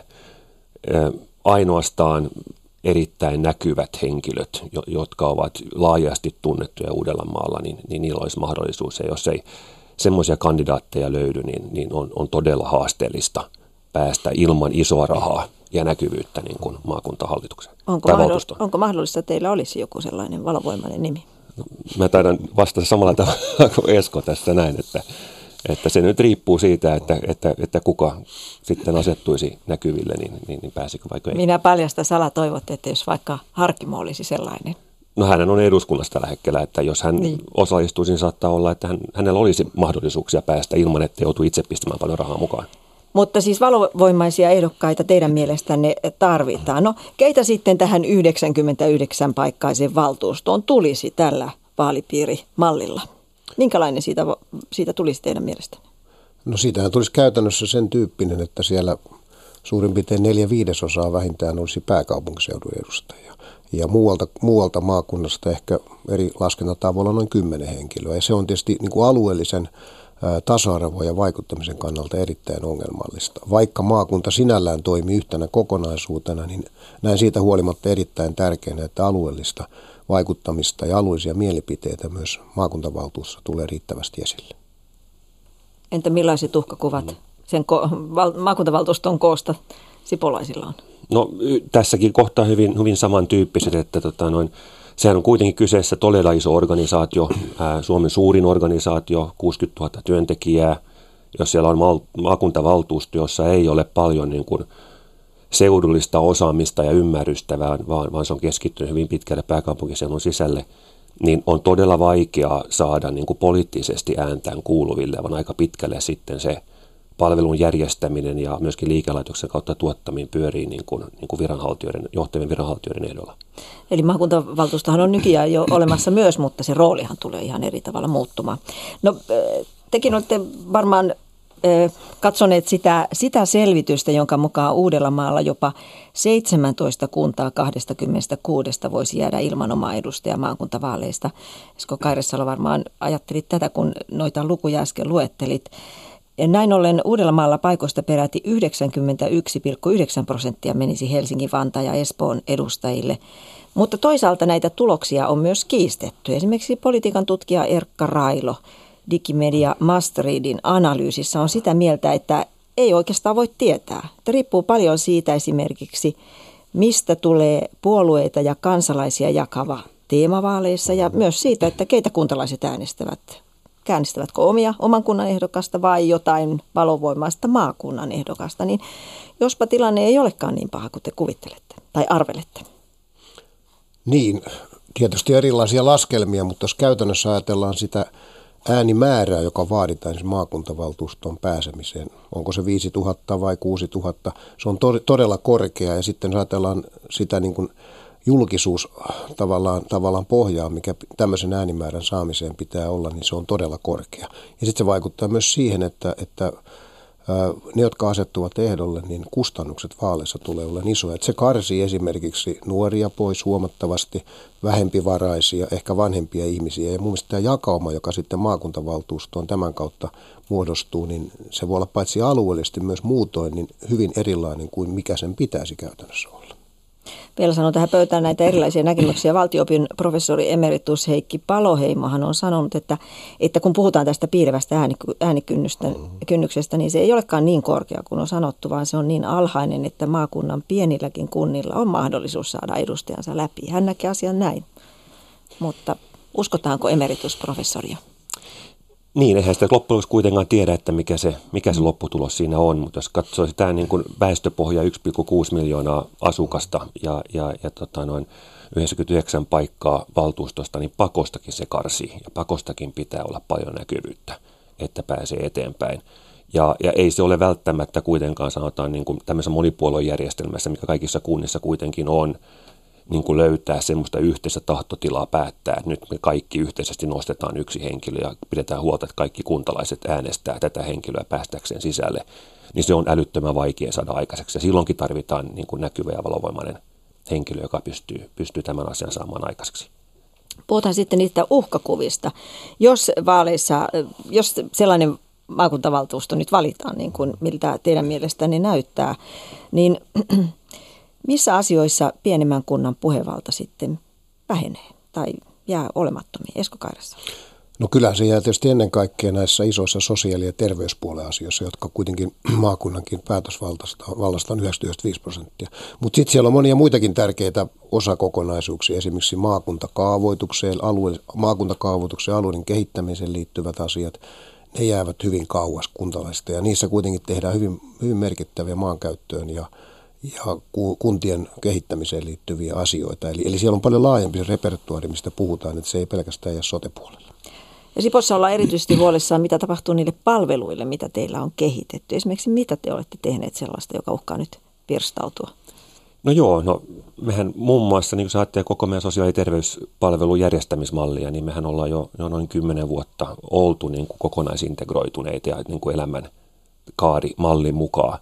ainoastaan erittäin näkyvät henkilöt, jotka ovat laajasti tunnettuja Uudellamaalla, niin niillä olisi mahdollisuus. Ja jos ei semmoisia kandidaatteja löydy, niin on todella haasteellista päästä ilman isoa rahaa ja näkyvyyttä niin kuin maakuntahallituksen. Onko mahdollista, että teillä olisi joku sellainen valovoimainen nimi? No, mä taidan vastata samalla tavalla kuin Esko tässä näin, että se nyt riippuu siitä, että kuka sitten asettuisi näkyville, niin pääsikö vaikka ei. Minä paljasta salatoivotte, että jos vaikka Harkimo olisi sellainen. No hän on eduskunnassa tällä hetkellä, että jos hän osallistuisi, niin saattaa olla, että hänellä olisi mahdollisuuksia päästä ilman, että joutuu itse pistämään paljon rahaa mukaan. Mutta siis valovoimaisia ehdokkaita teidän mielestänne tarvitaan. No keitä sitten tähän 99-paikkaiseen valtuustoon tulisi tällä vaalipiirimallilla? Minkälainen siitä tulisi teidän mielestänne? No siitähän tulisi käytännössä sen tyyppinen, että siellä suurin piirtein 4/5 vähintään olisi pääkaupunkiseudun edustajia. Ja muualta maakunnasta ehkä eri laskentatavoilla noin 10 henkilöä. Ja se on tietysti niin kuin alueellisen tasa-arvo ja vaikuttamisen kannalta erittäin ongelmallista. Vaikka maakunta sinällään toimii yhtenä kokonaisuutena, niin näin siitä huolimatta erittäin tärkeänä, että alueellista vaikuttamista ja alueellisia mielipiteitä myös maakuntavaltuussa tulee riittävästi esille. Entä millaiset uhkakuvat sen maakuntavaltuuston koosta sipolaisilla on? No tässäkin kohtaa hyvin samantyyppiset, että sehän on kuitenkin kyseessä todella iso organisaatio, Suomen suurin organisaatio, 60 000 työntekijää. Jos siellä on maakuntavaltuusto, jossa ei ole paljon niin kuin seudullista osaamista ja ymmärrystä, vaan se on keskittynyt hyvin pitkälle pääkaupunkiseudun sisälle, niin on todella vaikea saada niin kuin poliittisesti ääntään kuuluville, vaan aika pitkälle sitten se palvelun järjestäminen ja myöskin liikelaitoksen kautta tuottaminen pyörii niin kuin johtavien viranhaltijoiden ehdolla. Eli maakuntavaltuustohan on nykyään jo olemassa myös, mutta se roolihan tulee ihan eri tavalla muuttumaan. No tekin olette varmaan katsoneet sitä selvitystä, jonka mukaan Uudellamaalla jopa 17 kuntaa 26 voisi jäädä ilman omaa edustajaa maakuntavaaleista. Esko Kairesalo varmaan ajattelit tätä, kun noita lukuja äsken luettelit. Näin ollen Uudellamaalla paikoista peräti 91,9% menisi Helsingin, Vantaan ja Espoon edustajille. Mutta toisaalta näitä tuloksia on myös kiistetty. Esimerkiksi politiikan tutkija Erkka Railo Digimedia Masteridin analyysissä on sitä mieltä, että ei oikeastaan voi tietää. Että riippuu paljon siitä esimerkiksi, mistä tulee puolueita ja kansalaisia jakava teemavaaleissa ja myös siitä, että keitä kuntalaiset äänestävät. Äänestävätkö oman kunnan ehdokasta vai jotain valovoimaista maakunnan ehdokasta, niin jospa tilanne ei olekaan niin paha kuin te kuvittelette tai arvelette. Niin, tietysti erilaisia laskelmia, mutta jos käytännössä ajatellaan sitä äänimäärää, joka vaaditaan siis maakuntavaltuustoon pääsemiseen. Onko se 5000 vai 6000? Se on todella korkea ja sitten ajatellaan sitä niin kuin julkisuus tavallaan pohjaa, mikä tämmöisen äänimäärän saamiseen pitää olla, niin se on todella korkea. Ja sitten se vaikuttaa myös siihen, että ne, jotka asettuvat ehdolle, niin kustannukset vaaleissa tulee olla isoja. Että se karsii esimerkiksi nuoria pois huomattavasti, vähempivaraisia, ehkä vanhempia ihmisiä. Ja mun mielestä tämä jakauma, joka sitten maakuntavaltuustoon tämän kautta muodostuu, niin se voi olla paitsi alueellisesti myös muutoin niin hyvin erilainen kuin mikä sen pitäisi käytännössä olla. Vielä sanon tähän pöytään näitä erilaisia näkemyksiä. Valtio-opin professori emeritus Heikki Paloheimahan on sanonut, että kun puhutaan tästä piilevästä äänikynnyksestä, niin se ei olekaan niin korkea kuin on sanottu, vaan se on niin alhainen, että maakunnan pienilläkin kunnilla on mahdollisuus saada edustajansa läpi. Hän näkee asian näin, mutta uskotaanko emeritusprofessoria? Niin, eihän sitä loppujen lopuksi kuitenkaan tiedä, että mikä se lopputulos siinä on, mutta jos katsoo sitä niin kuin väestöpohja 1,6 miljoonaa asukasta ja noin 99 paikkaa valtuustosta, niin pakostakin se karsii ja pakostakin pitää olla paljon näkyvyyttä, että pääsee eteenpäin. Ja ei se ole välttämättä kuitenkaan sanotaan niin kuin tämmöisessä monipuoluejärjestelmässä, mikä kaikissa kunnissa kuitenkin on, niin kuin löytää semmoista yhteistä tahtotilaa päättää, että nyt me kaikki yhteisesti nostetaan yksi henkilö ja pidetään huolta, että kaikki kuntalaiset äänestää tätä henkilöä päästäkseen sisälle, niin se on älyttömän vaikea saada aikaiseksi. Ja silloinkin tarvitaan niin kuin näkyvä ja valovoimainen henkilö, joka pystyy tämän asian saamaan aikaiseksi. Puhutaan sitten niistä uhkakuvista. Jos sellainen maakuntavaltuusto nyt valitaan, niin kuin miltä teidän mielestänne näyttää, niin missä asioissa pienemmän kunnan puhevalta sitten vähenee tai jää olemattomiin? Esko Kairassa. No kyllä se jää tietysti ennen kaikkea näissä isoissa sosiaali- ja terveyspuolen asioissa, jotka kuitenkin maakunnankin päätösvallasta on 95%. Mutta sitten siellä on monia muitakin tärkeitä osakokonaisuuksia, esimerkiksi maakuntakaavoitukseen alueiden kehittämiseen liittyvät asiat. Ne jäävät hyvin kauas kuntalaisista ja niissä kuitenkin tehdään hyvin merkittäviä maankäyttöön ja kuntien kehittämiseen liittyviä asioita. Eli siellä on paljon laajempi repertuaari, mistä puhutaan, että se ei pelkästään jää sote-puolella. Ja Sipossa ollaan erityisesti huolissaan, mitä tapahtuu niille palveluille, mitä teillä on kehitetty. Esimerkiksi mitä te olette tehneet sellaista, joka uhkaa nyt pirstautua? No mehän muun muassa, niin kun sä ajattelee koko meidän sosiaali- ja terveyspalvelun järjestämismallia, niin mehän ollaan jo noin 10 vuotta oltu niin kuin kokonaisintegroituneita ja niin kuin elämän kaarimallin mukaan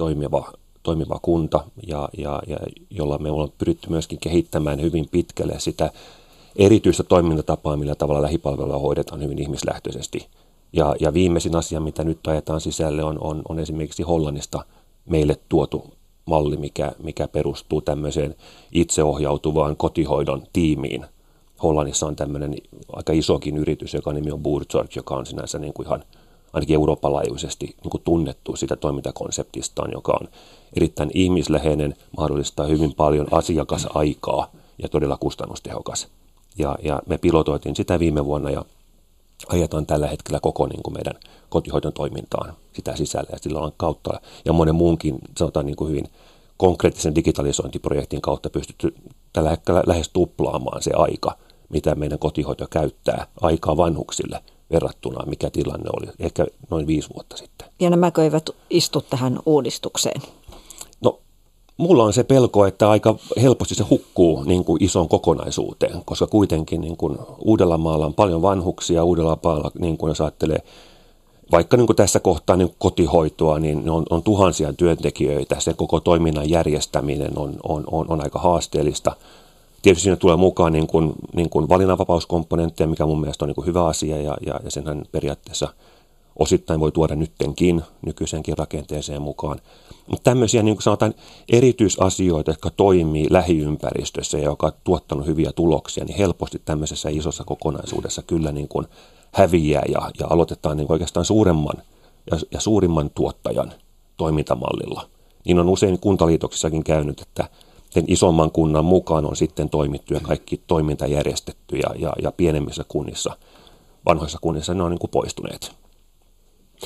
toimiva kunta, ja jolla me ollaan pyritty myöskin kehittämään hyvin pitkälle sitä erityistä toimintatapaa, millä tavalla lähipalvelua hoidetaan hyvin ihmislähtöisesti. Ja viimeisin asia, mitä nyt ajetaan sisälle, on esimerkiksi Hollannista meille tuotu malli, mikä perustuu tämmöiseen itseohjautuvaan kotihoidon tiimiin. Hollannissa on tämmöinen aika isokin yritys, joka nimi on Buurtzorg, joka on sinänsä niin kuin ihan ainakin Euroopan laajuisesti niin kuin tunnettu sitä toimintakonseptistaan, joka on erittäin ihmisläheinen, mahdollistaa hyvin paljon asiakasaikaa ja todella kustannustehokas. Ja me pilotoitiin sitä viime vuonna ja ajetaan tällä hetkellä koko niin kuin meidän kotihoidon toimintaan sitä sisällä. Ja sillä on kautta ja monen muunkin sanotaan niin kuin hyvin konkreettisen digitalisointiprojektin kautta pystytty tällä hetkellä lähes tuplaamaan se aika, mitä meidän kotihoito käyttää aikaa vanhuksille verrattuna, mikä tilanne oli ehkä noin 5 vuotta sitten. Ja nämäkö eivät istu tähän uudistukseen? No, mulla on se pelko, että aika helposti se hukkuu niin kuin isoon kokonaisuuteen, koska kuitenkin niin kuin Uudellamaalla on paljon vanhuksia, Uudellamaalla, niin kuin jos ajattelee vaikka niin kuin tässä kohtaa niin kotihoitoa, niin on tuhansia työntekijöitä, se koko toiminnan järjestäminen on aika haasteellista. Tietysti siinä tulee mukaan niin kuin valinnanvapauskomponentteja, mikä mun mielestä on niin kuin hyvä asia ja senhän periaatteessa osittain voi tuoda nyttenkin nykyisenkin rakenteeseen mukaan. Mutta tämmöisiä niin kuin sanotaan erityisasioita, jotka toimii lähiympäristössä ja joka on tuottanut hyviä tuloksia, niin helposti tämmöisessä isossa kokonaisuudessa kyllä niin kuin häviää ja aloitetaan niin kuin oikeastaan suuremman ja suurimman tuottajan toimintamallilla. Niin on usein kuntaliitoksissakin käynyt, että sen isomman kunnan mukaan on sitten toimittu ja kaikki toiminta järjestetty ja pienemmissä kunnissa, vanhoissa kunnissa ne on niin kuin poistuneet.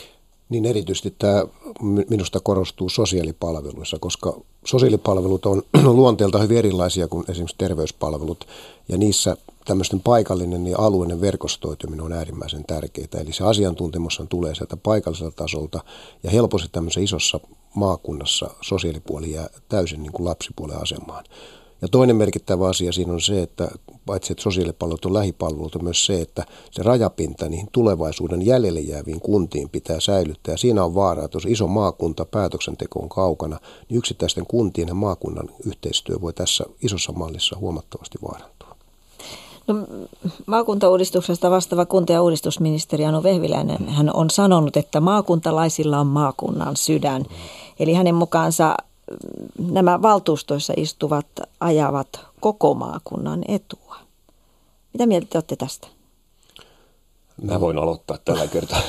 Niin erityisesti tämä minusta korostuu sosiaalipalveluissa, koska sosiaalipalvelut on luonteelta hyvin erilaisia kuin esimerkiksi terveyspalvelut, ja niissä tämmöisten paikallinen ja alueellinen verkostoituminen on äärimmäisen tärkeää. Eli se asiantuntemus tulee sieltä paikalliselta tasolta, ja helposti tämmöisessä isossa maakunnassa sosiaalipuoli jää täysin niin kuin lapsipuolen asemaan. Ja toinen merkittävä asia siinä on se, että paitsi että sosiaalipalvelut on lähipalvelut, on myös se, että se rajapinta niihin tulevaisuuden jäljelle jääviin kuntiin pitää säilyttää. Ja siinä on vaara, että jos iso maakunta päätöksenteko on kaukana, niin yksittäisten kuntien ja maakunnan yhteistyö voi tässä isossa mallissa huomattavasti vaarantua. No, maakuntauudistuksesta vastaava kunta- ja uudistusministeri Anu Vehviläinen hän on sanonut, että maakuntalaisilla on maakunnan sydän. Eli hänen mukaansa nämä valtuustoissa istuvat ajavat koko maakunnan etua. Mitä mieltä te olette tästä? Mä voin aloittaa tällä kertaa.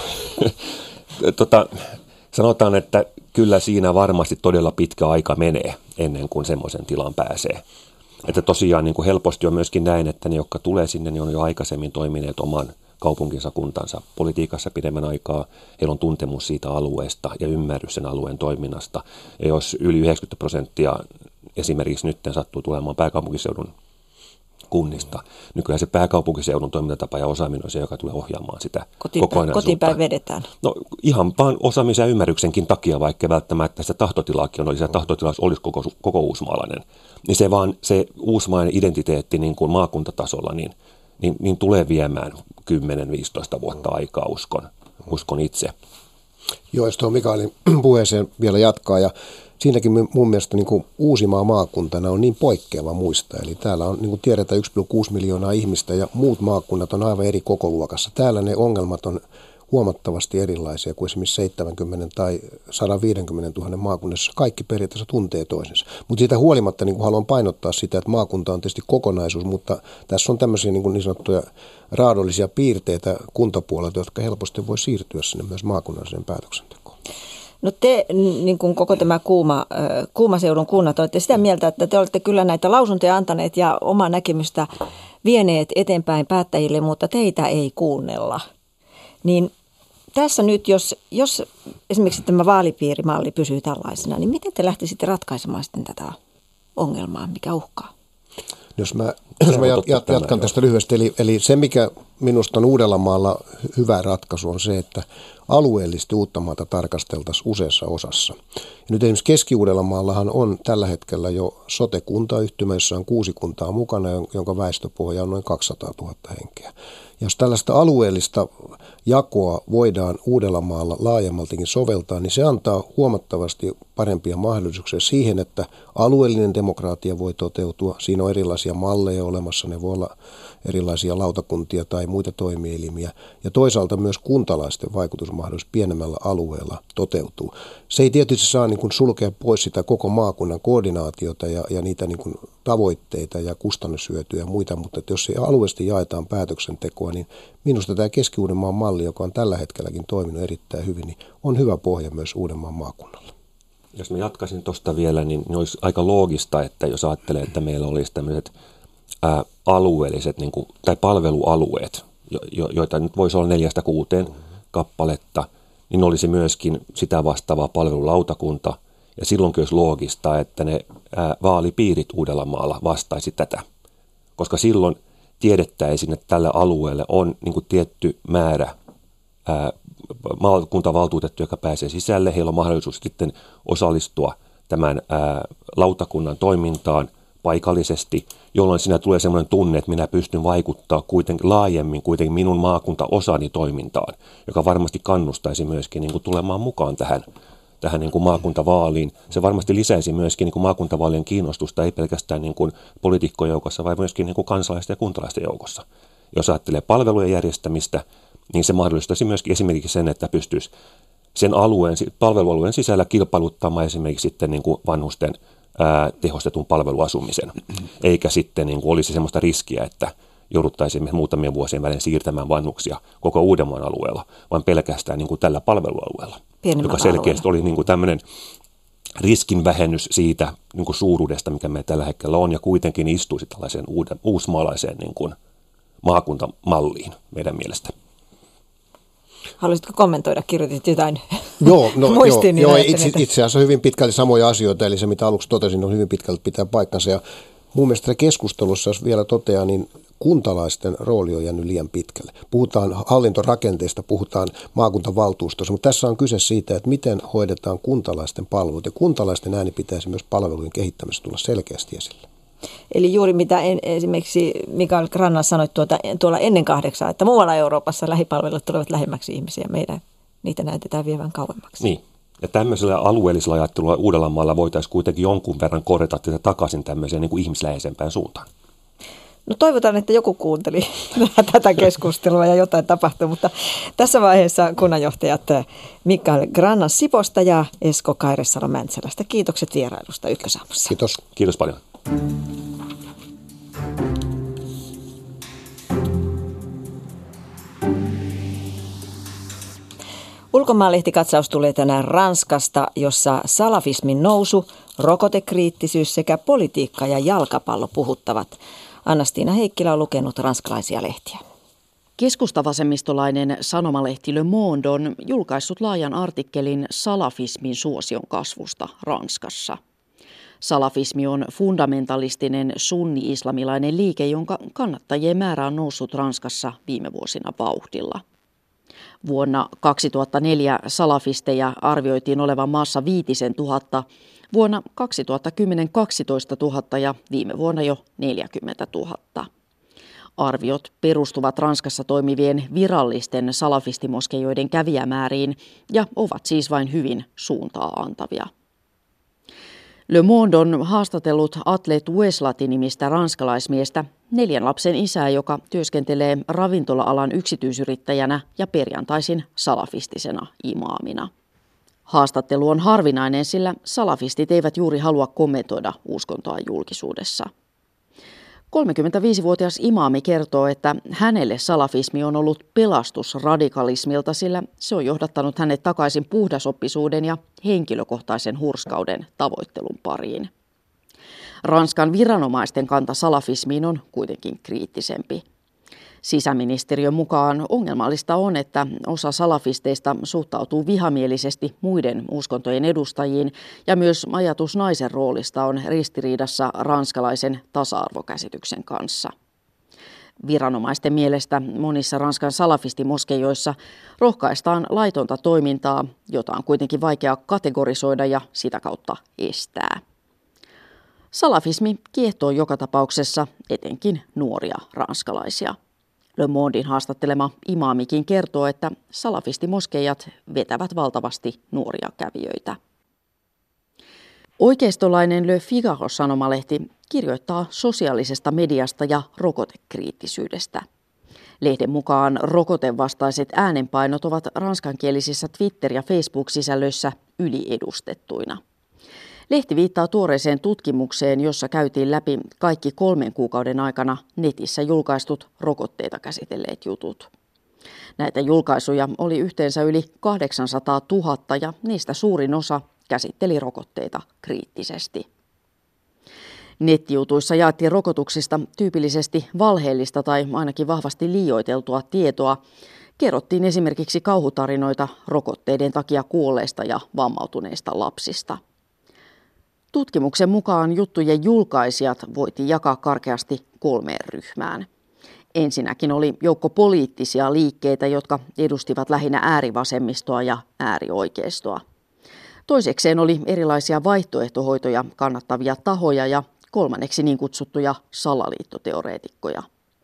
Sanotaan, että kyllä siinä varmasti todella pitkä aika menee ennen kuin semmoisen tilan pääsee. Että tosiaan niin kuin helposti on myöskin näin, että ne, jotka tulee sinne, niin on jo aikaisemmin toimineet oman kaupunkinsa, kuntansa politiikassa pidemmän aikaa. Heillä on tuntemus siitä alueesta ja ymmärrys sen alueen toiminnasta. Ja jos yli 90% esimerkiksi nyt sattuu tulemaan pääkaupunkiseudun kunnista, niin kyllä se pääkaupunkiseudun toimintatapa ja osaaminen on se, joka tulee ohjaamaan sitä kokonaisuutta. Kotipäin vedetään. No ihan vaan osaamisen ja ymmärryksenkin takia, vaikka välttämättä sitä tahtotilaakin on, eli se tahtotila olisi koko uusmaalainen. Niin se vaan se uusmainen identiteetti niin kuin maakuntatasolla, niin tulee viemään 10-15 vuotta aikaa, uskon itse. Joo, jos tuohon Mikaelin puheeseen vielä jatkaa, ja siinäkin mun mielestä niin kuin Uusimaa maakuntana on niin poikkeava muista. Eli täällä on, niin kuin tiedetään, 1,6 miljoonaa ihmistä ja muut maakunnat on aivan eri kokoluokassa. Täällä ne ongelmat on huomattavasti erilaisia kuin esimerkiksi 70 tai 150 000 maakunnassa. Kaikki periaatteessa tuntee toisensa. Mutta siitä huolimatta niin haluan painottaa sitä, että maakunta on tietysti kokonaisuus, mutta tässä on tämmöisiä niin sanottuja raadollisia piirteitä kuntapuolelta, jotka helposti voi siirtyä sinne myös maakunnalliseen päätöksentekoon. No te, niin kuin koko tämä Kuumaseudun kunnat, olette sitä mieltä, että te olette kyllä näitä lausuntoja antaneet ja omaa näkemystä vieneet eteenpäin päättäjille, mutta teitä ei kuunnella. Niin tässä nyt, jos esimerkiksi tämä vaalipiirimalli pysyy tällaisena, niin miten te lähtisitte ratkaisemaan sitten tätä ongelmaa, mikä uhkaa? Jos mä jatkan tästä lyhyesti, eli se mikä minusta on Uudellamaalla hyvä ratkaisu on se, että alueellisesti Uuttamaata tarkasteltaisiin useassa osassa. Ja nyt esimerkiksi Keski-Uudellamaallahan on tällä hetkellä jo sote-kuntayhtymä, jossa on 6 kuntaa mukana, jonka väestöpohja on noin 200 000 henkeä. Ja jos tällaista alueellista jakoa voidaan Uudellamaalla laajemmaltikin soveltaa, niin se antaa huomattavasti parempia mahdollisuuksia siihen, että alueellinen demokraatia voi toteutua. Siinä on erilaisia malleja olemassa, ne voi olla erilaisia lautakuntia tai muita toimielimiä. Ja toisaalta myös kuntalaisten vaikutusmahdollisuus pienemmällä alueella toteutuu. Se ei tietysti saa niin kuin sulkea pois sitä koko maakunnan koordinaatiota ja niitä niin kuin tavoitteita ja kustannushyötyjä ja muita, mutta jos se alueellisesti jaetaan päätöksentekoa, niin minusta tämä Keski-Uudenmaan malli, joka on tällä hetkelläkin toiminut erittäin hyvin, niin on hyvä pohja myös Uudenmaan maakunnalle. Jos mä jatkaisin tuosta vielä, niin olisi aika loogista, että jos ajattelee, että meillä olisi tämmöiset alueelliset niin kuin, tai palvelualueet, joita nyt voisi olla 4-6 kappaletta, niin olisi myöskin sitä vastaava palvelulautakunta. Ja silloinkin olisi loogista, että ne vaalipiirit Uudellamaalla vastaisi tätä. Koska silloin tiedettäisiin, että tällä alueelle on niin kuin tietty määrä maakuntavaltuutettu, joka pääsee sisälle. Heillä on mahdollisuus sitten osallistua tämän lautakunnan toimintaan paikallisesti, jolloin siinä tulee sellainen tunne, että minä pystyn vaikuttaa kuitenkin laajemmin minun maakuntaosani toimintaan, joka varmasti kannustaisi myöskin niin kuin tulemaan mukaan tähän niin kuin maakuntavaaliin. Se varmasti lisäisi myöskin niin kuin maakuntavaalien kiinnostusta, ei pelkästään niin kuin poliitikkojen joukossa, vaan myöskin niin kuin kansalaisten ja kuntalaisten joukossa. Jos ajattelee palvelujen järjestämistä, niin se mahdollistaisi myöskin esimerkiksi sen, että pystyisi sen palvelualueen sisällä kilpailuttamaan esimerkiksi sitten niin kuin vanhusten tehostetun palveluasumisen, eikä sitten niin kuin olisi sellaista riskiä, että jouduttaisiin muutamien vuosien välein siirtämään vanhuksia koko Uudenmaan alueella, vaan pelkästään niin kuin tällä palvelualueella, joka selkeästi oli niin kuin tämmöinen riskinvähennys siitä niin kuin suuruudesta, mikä meillä tällä hetkellä on, ja kuitenkin istuisi tällaiseen uusmaalaiseen niin kuin maakuntamalliin meidän mielestä. Haluaisitko kommentoida? Kirjoitit jotain muistiin. Joo, itse asiassa hyvin pitkälti samoja asioita, eli se mitä aluksi totesin on hyvin pitkälti pitää paikkansa. Ja mun mielestä keskustelussa, jos vielä toteaa, niin kuntalaisten rooli on jäänyt liian pitkälle. Puhutaan hallintorakenteista, puhutaan maakuntavaltuustosta, mutta tässä on kyse siitä, että miten hoidetaan kuntalaisten palvelut. Ja kuntalaisten ääni pitäisi myös palvelujen kehittämisessä tulla selkeästi esille. Eli juuri mitä esimerkiksi Mikael Grannas sanoi tuolla ennen 8, että muualla Euroopassa lähipalvelut tulevat lähemmäksi ihmisiä. Meidän niitä näytetään vievän kauemmaksi. Niin. Ja tämmöisellä alueellisella ajattelulla Uudellamaalla voitaisiin kuitenkin jonkun verran korjata tätä takaisin tämmöiseen niin kuin ihmisläheisempään suuntaan. No toivotaan, että joku kuunteli tätä keskustelua ja jotain tapahtui, mutta tässä vaiheessa kunnanjohtajat Mikael Grannas Siposta ja Esko Kairessalo Mäntsälästä. Kiitokset vierailusta Ykkösaamussa. Kiitos. Kiitos paljon. Ulkomaanlehtikatsaus tulee tänään Ranskasta, jossa salafismin nousu, rokotekriittisyys sekä politiikka ja jalkapallo puhuttavat. Anna-Stiina Heikkilä on lukenut ranskalaisia lehtiä. Keskustavasemmistolainen sanomalehti Le Monde on julkaissut laajan artikkelin salafismin suosion kasvusta Ranskassa. Salafismi on fundamentalistinen sunni-islamilainen liike, jonka kannattajien määrä on noussut Ranskassa viime vuosina vauhdilla. Vuonna 2004 salafisteja arvioitiin olevan maassa 5 000, vuonna 2010 12 000 ja viime vuonna jo 40 000. Arviot perustuvat Ranskassa toimivien virallisten salafistimoskeijoiden kävijämääriin ja ovat siis vain hyvin suuntaa antavia. Le Monde on haastatellut Atlet Oueslati-nimistä ranskalaismiestä, 4 lapsen isää, joka työskentelee ravintola-alan yksityisyrittäjänä ja perjantaisin salafistisena imaamina. Haastattelu on harvinainen, sillä salafistit eivät juuri halua kommentoida uskontoa julkisuudessa. 35-vuotias imaami kertoo, että hänelle salafismi on ollut pelastus radikalismilta, sillä se on johdattanut hänet takaisin puhdasoppisuuden ja henkilökohtaisen hurskauden tavoittelun pariin. Ranskan viranomaisten kanta salafismiin on kuitenkin kriittisempi. Sisäministeriön mukaan ongelmallista on, että osa salafisteista suhtautuu vihamielisesti muiden uskontojen edustajiin ja myös ajatus naisen roolista on ristiriidassa ranskalaisen tasa-arvokäsityksen kanssa. Viranomaisten mielestä monissa Ranskan salafistimoskeijoissa rohkaistaan laitonta toimintaa, jota on kuitenkin vaikea kategorisoida ja sitä kautta estää. Salafismi kiehtoo joka tapauksessa etenkin nuoria ranskalaisia. Le Mondin haastattelema imaamikin kertoo, että salafistimoskeijat vetävät valtavasti nuoria kävijöitä. Oikeistolainen Le Figaro-sanomalehti kirjoittaa sosiaalisesta mediasta ja rokotekriittisyydestä. Lehden mukaan rokotevastaiset äänenpainot ovat ranskankielisissä Twitter- ja Facebook-sisällöissä yliedustettuina. Lehti viittaa tuoreeseen tutkimukseen, jossa käytiin läpi kaikki 3 kuukauden aikana netissä julkaistut rokotteita käsitelleet jutut. Näitä julkaisuja oli yhteensä yli 800 000 ja niistä suurin osa käsitteli rokotteita kriittisesti. Nettijutuissa jaettiin rokotuksista tyypillisesti valheellista tai ainakin vahvasti liioiteltua tietoa. Kerrottiin esimerkiksi kauhutarinoita rokotteiden takia kuolleista ja vammautuneista lapsista. Tutkimuksen mukaan juttujen julkaisijat voitiin jakaa karkeasti 3 ryhmään. Ensinnäkin oli joukko poliittisia liikkeitä, jotka edustivat lähinnä äärivasemmistoa ja äärioikeistoa. Toisekseen oli erilaisia vaihtoehtohoitoja kannattavia tahoja ja kolmanneksi niin kutsuttuja salaliittoteoreetikkoja.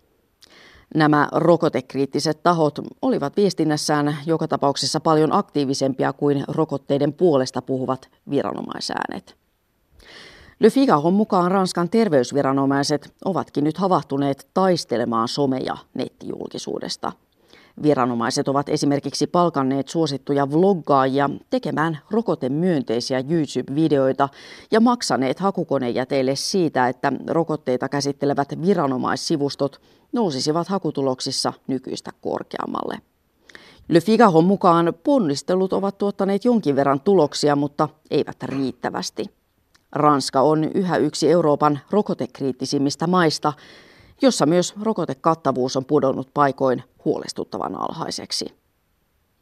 Nämä rokotekriittiset tahot olivat viestinnässään joka tapauksessa paljon aktiivisempia kuin rokotteiden puolesta puhuvat viranomaisäänet. Le Figaron mukaan Ranskan terveysviranomaiset ovatkin nyt havahtuneet taistelemaan some- ja nettijulkisuudesta. Viranomaiset ovat esimerkiksi palkanneet suosittuja vloggaajia tekemään rokotemyönteisiä YouTube-videoita ja maksaneet hakukonejäteille siitä, että rokotteita käsittelevät viranomaissivustot nousisivat hakutuloksissa nykyistä korkeammalle. Le Figaron mukaan ponnistelut ovat tuottaneet jonkin verran tuloksia, mutta eivät riittävästi. Ranska on yhä yksi Euroopan rokotekriittisimmistä maista, jossa myös rokotekattavuus on pudonnut paikoin huolestuttavan alhaiseksi.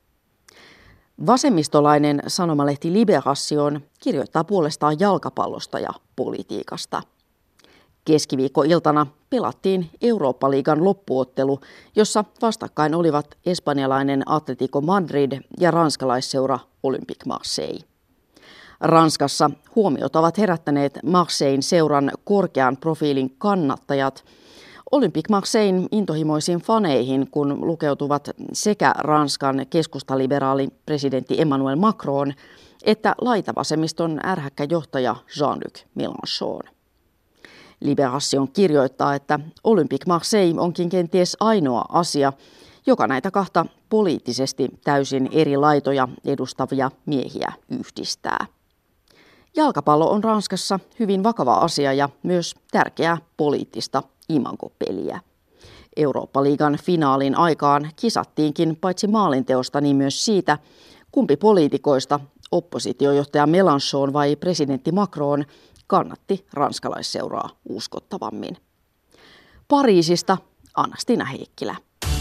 Vasemmistolainen sanomalehti Libération kirjoittaa puolestaan jalkapallosta ja politiikasta. Keskiviikkoiltana pelattiin Eurooppa-liigan loppuottelu, jossa vastakkain olivat espanjalainen Atletico Madrid ja ranskalaisseura Olympique Marseille. Ranskassa huomiot ovat herättäneet Marseillen seuran korkean profiilin kannattajat Olympique Marseillen intohimoisiin faneihin, kun lukeutuvat sekä Ranskan keskustaliberaali presidentti Emmanuel Macron että laitavasemmiston ärhäkkä johtaja Jean-Luc Mélenchon. Libération kirjoittaa, että Olympique Marseille onkin kenties ainoa asia, joka näitä kahta poliittisesti täysin eri laitoja edustavia miehiä yhdistää. Jalkapallo on Ranskassa hyvin vakava asia ja myös tärkeää poliittista imagopeliä. Eurooppa-liigan finaalin aikaan kisattiinkin paitsi maalinteosta niin myös siitä, kumpi poliitikoista, oppositiojohtaja Mélenchon vai presidentti Macron, kannatti ranskalaisseuraa uskottavammin. Pariisista Anna-Stina Heikkilä.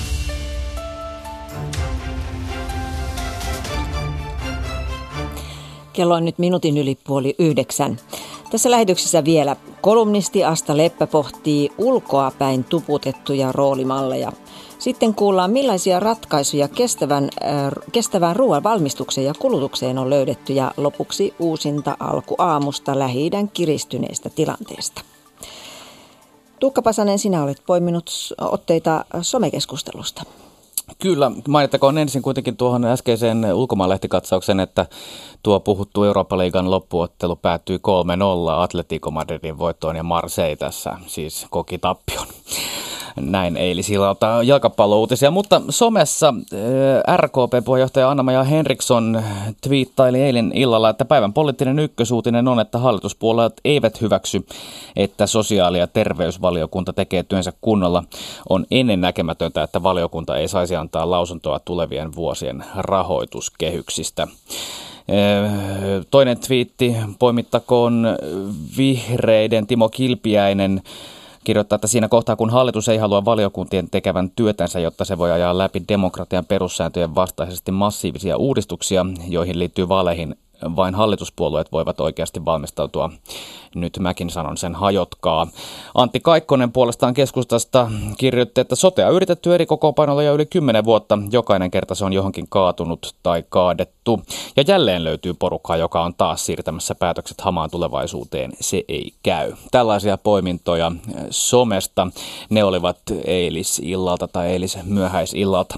Kello on nyt minuutin yli 8:30. Tässä lähetyksessä vielä kolumnisti Asta Leppä pohtii ulkoapäin tuputettuja roolimalleja. Sitten kuullaan, millaisia ratkaisuja kestävään ruoan valmistukseen ja kulutukseen on löydetty, ja lopuksi uusinta alkuaamusta Lähi-idän kiristyneestä tilanteesta. Tuukka Pasanen, sinä olet poiminut otteita somekeskustelusta. Kyllä, mainittakoon ensin kuitenkin tuohon äskeiseen ulkomaanlehtikatsaukseen, että tuo puhuttu Eurooppa-liigan loppuottelu päättyi 3-0 Atletico Madridin voittoon ja Marseille tässä siis koki tappion. Näin eilisillalta jalkapallouutisia, mutta somessa RKP-puheenjohtaja Anna-Maja Henriksson twiittaili eilen illalla, että päivän poliittinen ykkösuutinen on, että hallituspuolueet eivät hyväksy, että sosiaali- ja terveysvaliokunta tekee työnsä kunnolla. On ennennäkemätöntä, että valiokunta ei saisi antaa lausuntoa tulevien vuosien rahoituskehyksistä. Toinen twiitti poimittakoon vihreiden Timo Kilpiäinen kirjoittaa, että siinä kohtaa, kun hallitus ei halua valiokuntien tekevän työtänsä, jotta se voi ajaa läpi demokratian perussääntöjen vastaisesti massiivisia uudistuksia, joihin liittyy vaaleihin, vain hallituspuolueet voivat oikeasti valmistautua. Nyt mäkin sanon sen, hajotkaa. Antti Kaikkonen puolestaan keskustasta kirjoitti, että sotea on yritetty eri kokoonpanolla jo yli 10 vuotta. Jokainen kerta se on johonkin kaatunut tai kaadettu. Ja jälleen löytyy porukkaa, joka on taas siirtämässä päätökset hamaan tulevaisuuteen. Se ei käy. Tällaisia poimintoja somesta. Ne olivat eilisillalta tai eilismyöhäisillalta.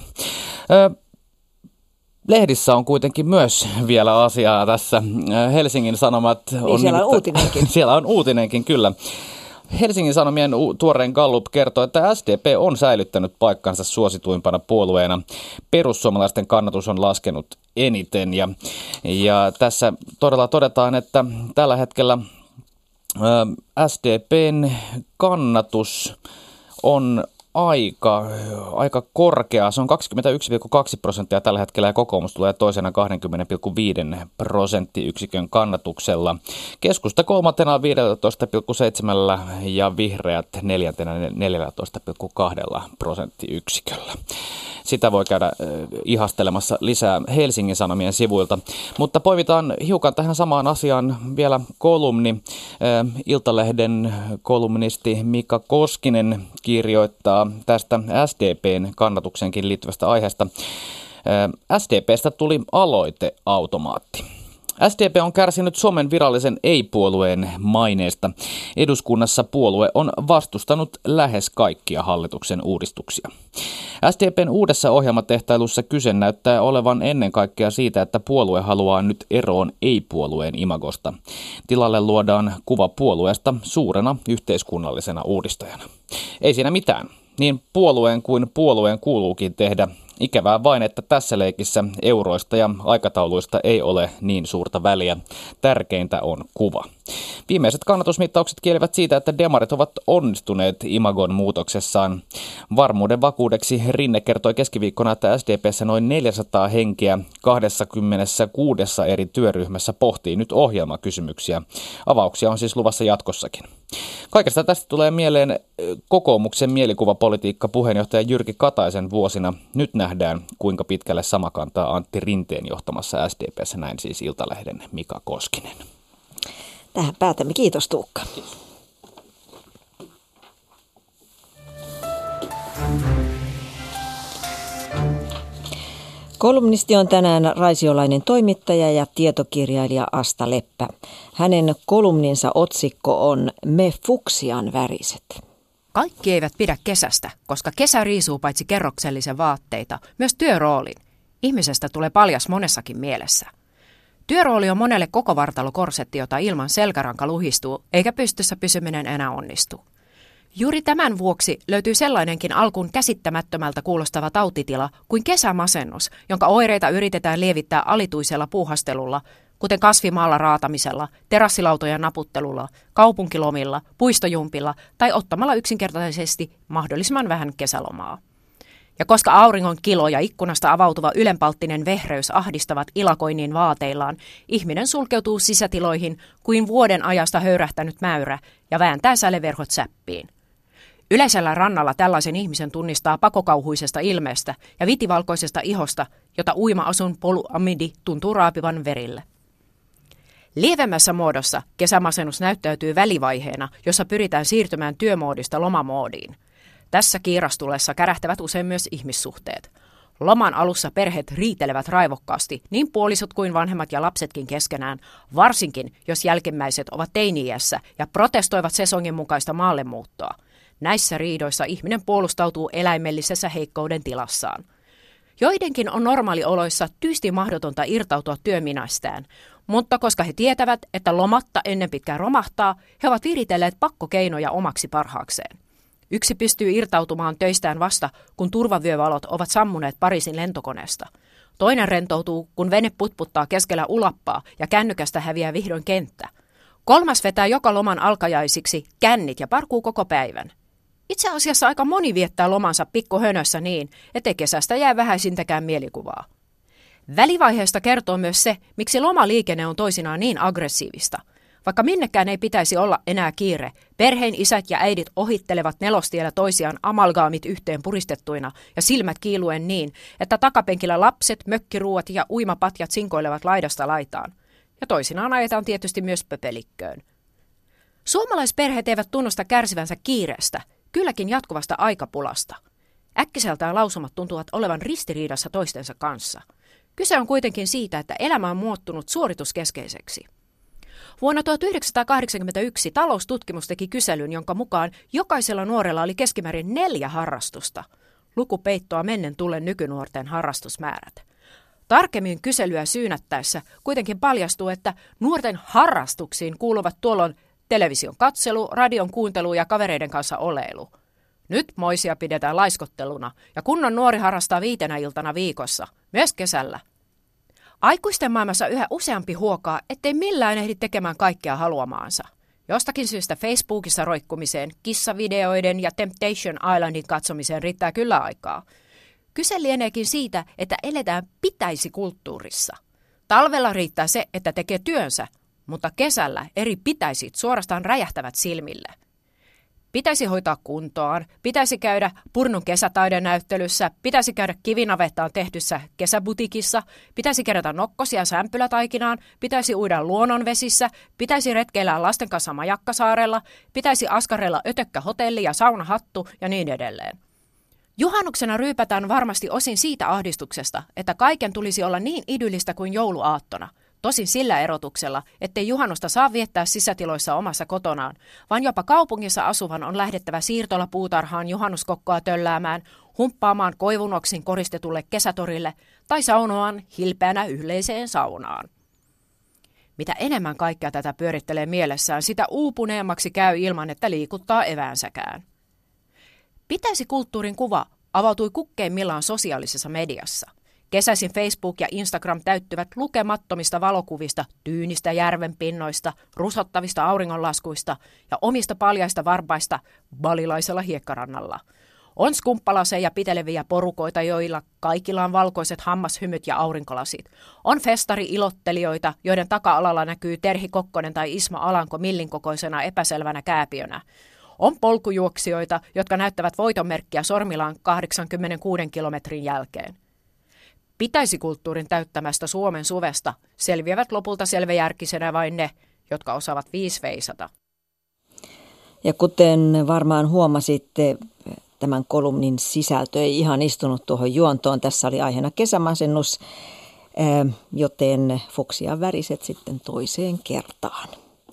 Lehdissä on kuitenkin myös vielä asiaa tässä. Helsingin Sanomat on... Siellä on uutinenkin. Siellä on uutinenkin, kyllä. Helsingin Sanomien tuoreen Gallup kertoo, että SDP on säilyttänyt paikkansa suosituimpana puolueena. Perussuomalaisten kannatus on laskenut eniten. Ja tässä todella todetaan, että tällä hetkellä SDPn kannatus on aika korkea. Se on 21,2% tällä hetkellä ja kokoomus tulee toisena 20,5 prosenttiyksikön kannatuksella. Keskusta kolmantena 15,7 ja vihreät neljäntenä 14,2 prosenttiyksiköllä. Sitä voi käydä ihastelemassa lisää Helsingin Sanomien sivuilta. Mutta poimitaan hiukan tähän samaan asiaan vielä kolumni. Iltalehden kolumnisti Mika Koskinen kirjoittaa tästä SDPn kannatuksenkin liittyvästä aiheesta. SDPstä tuli aloiteautomaatti. SDP on kärsinyt Suomen virallisen ei-puolueen maineesta. Eduskunnassa puolue on vastustanut lähes kaikkia hallituksen uudistuksia. SDPn uudessa ohjelmatehtailussa kyse näyttää olevan ennen kaikkea siitä, että puolue haluaa nyt eroon ei-puolueen imagosta. Tilalle luodaan kuva puolueesta suurena yhteiskunnallisena uudistajana. Ei siinä mitään. Niin puolueen kuin puolueen kuuluukin tehdä. Ikävää vain, että tässä leikissä euroista ja aikatauluista ei ole niin suurta väliä. Tärkeintä on kuva. Viimeiset kannatusmittaukset kielivät siitä, että demarit ovat onnistuneet imagon muutoksessaan. Varmuuden vakuudeksi Rinne kertoi keskiviikkona, että SDP:ssä noin 400 henkeä 26 eri työryhmässä pohtii nyt ohjelmakysymyksiä. Avauksia on siis luvassa jatkossakin. Kaikesta tästä tulee mieleen kokoomuksen mielikuvapolitiikka puheenjohtaja Jyrki Kataisen vuosina. Nyt nähdään, kuinka pitkälle sama kantaa Antti Rinteen johtamassa SDP:ssä, näin siis Iltalehden Mika Koskinen. Tähän päätämme. Kiitos Tuukka. Kiitos. Kolumnisti on tänään raisiolainen toimittaja ja tietokirjailija Asta Leppä. Hänen kolumninsa otsikko on Me fuksian väriset. Kaikki eivät pidä kesästä, koska kesä riisuu paitsi kerroksellisen vaatteita, myös työroolin. Ihmisestä tulee paljas monessakin mielessä. Työrooli on monelle koko vartalokorsetti, jota ilman selkäranka luhistuu, eikä pystyssä pysyminen enää onnistu. Juuri tämän vuoksi löytyy sellainenkin alkuun käsittämättömältä kuulostava tautitila kuin kesämasennus, jonka oireita yritetään lievittää alituisella puuhastelulla, kuten kasvimaalla raatamisella, terassilautojen naputtelulla, kaupunkilomilla, puistojumpilla tai ottamalla yksinkertaisesti mahdollisimman vähän kesälomaa. Ja koska auringon kilo ja ikkunasta avautuva ylenpalttinen vehreys ahdistavat ilakoinnin vaateillaan, ihminen sulkeutuu sisätiloihin kuin vuoden ajasta höyrähtänyt mäyrä ja vääntää säleverhot säppiin. Yleisellä rannalla tällaisen ihmisen tunnistaa pakokauhuisesta ilmeestä ja vitivalkoisesta ihosta, jota uima-asun polyamidi tuntuu raapivan verille. Lievemmässä muodossa kesämasennus näyttäytyy välivaiheena, jossa pyritään siirtymään työmoodista lomamoodiin. Tässä kiirastulessa kärähtävät usein myös ihmissuhteet. Loman alussa perheet riitelevät raivokkaasti, niin puolisot kuin vanhemmat ja lapsetkin keskenään, varsinkin jos jälkimmäiset ovat teini-iässä ja protestoivat sesongin mukaista maallemuuttoa. Näissä riidoissa ihminen puolustautuu eläimellisessä heikkouden tilassaan. Joidenkin on normaalioloissa tyystin mahdotonta irtautua työminästään, mutta koska he tietävät, että lomatta ennen pitkään romahtaa, he ovat viritelleet pakkokeinoja omaksi parhaakseen. Yksi pystyy irtautumaan töistään vasta, kun turvavyövalot ovat sammuneet Pariisin lentokoneesta. Toinen rentoutuu, kun vene putputtaa keskellä ulappaa ja kännykästä häviää vihdoin kenttä. Kolmas vetää joka loman alkajaisiksi kännit ja parkuu koko päivän. Itse asiassa aika moni viettää lomansa pikkuhönössä niin, ettei kesästä jää vähäisintäkään mielikuvaa. Välivaiheesta kertoo myös se, miksi lomaliikenne on toisinaan niin aggressiivista. Vaikka minnekään ei pitäisi olla enää kiire, perheen isät ja äidit ohittelevat nelostiellä toisiaan amalgaamit yhteen puristettuina ja silmät kiiluen niin, että takapenkillä lapset, mökkiruuat ja uimapatjat sinkoilevat laidasta laitaan. Ja toisinaan ajetaan tietysti myös pöpelikköön. Suomalaisperheet eivät tunnusta kärsivänsä kiireestä, kylläkin jatkuvasta aikapulasta. Äkkiseltään lausumat tuntuvat olevan ristiriidassa toistensa kanssa. Kyse on kuitenkin siitä, että elämä on muuttunut suorituskeskeiseksi. Vuonna 1981 taloustutkimus teki kyselyn, jonka mukaan jokaisella nuorella oli keskimäärin 4 harrastusta. Luku peittoa mennen tullen nykynuorten harrastusmäärät. Tarkemmin kyselyä syynättäessä kuitenkin paljastuu, että nuorten harrastuksiin kuuluvat tuolloin television katselu, radion kuuntelu ja kavereiden kanssa oleilu. Nyt moisia pidetään laiskotteluna ja kunnon nuori harrastaa 5 iltana viikossa, myös kesällä. Aikuisten maailmassa yhä useampi huokaa, ettei millään ehdi tekemään kaikkea haluamaansa. Jostakin syystä Facebookissa roikkumiseen, kissavideoiden ja Temptation Islandin katsomiseen riittää kyllä aikaa. Kyse lieneekin siitä, että eletään pitäisi-kulttuurissa. Talvella riittää se, että tekee työnsä, mutta kesällä eri pitäisit suorastaan räjähtävät silmille. Pitäisi hoitaa kuntoaan, pitäisi käydä Purnun kesätaidenäyttelyssä, pitäisi käydä kivinavettaan tehdyssä kesäbutikissa, pitäisi kerätä nokkosia sämpylätaikinaan, pitäisi uida luonnonvesissä, pitäisi retkeillä lasten kanssa Majakkasaarella, pitäisi askarella ötökkähotelli ja saunahattu ja niin edelleen. Juhannuksena ryypätään varmasti osin siitä ahdistuksesta, että kaiken tulisi olla niin idyllistä kuin jouluaattona. Tosin sillä erotuksella, ettei juhannusta saa viettää sisätiloissa omassa kotonaan, vaan jopa kaupungissa asuvan on lähdettävä siirtolapuutarhaan juhannuskokkoa tölläämään, humppaamaan koivunoksin koristetulle kesätorille tai saunoaan hilpeänä yleiseen saunaan. Mitä enemmän kaikkea tätä pyörittelee mielessään, sitä uupuneemmaksi käy ilman, että liikuttaa eväänsäkään. Pitäisi kulttuurin kuva avautui kukkeimmillaan sosiaalisessa mediassa. Kesäisin Facebook ja Instagram täyttyvät lukemattomista valokuvista, tyynistä järvenpinnoista, rusottavista auringonlaskuista ja omista paljaista varpaista balilaisella hiekkarannalla. On skumppalaseja piteleviä porukoita, joilla kaikilla on valkoiset hammashymyt ja aurinkolasit. On festari-ilottelijoita, joiden taka-alalla näkyy Terhi Kokkonen tai Ismo Alanko millinkokoisena epäselvänä kääpiönä. On polkujuoksijoita, jotka näyttävät voitonmerkkiä sormillaan 86 kilometrin jälkeen. Pitäisikulttuurin täyttämästä Suomen suvesta selviävät lopulta selväjärkisenä vain ne, jotka osaavat viisveisata. Ja kuten varmaan huomasitte, tämän kolumnin sisältö ei ihan istunut tuohon juontoon. Tässä oli aiheena kesämasennus, joten fuksia väriset sitten toiseen kertaan.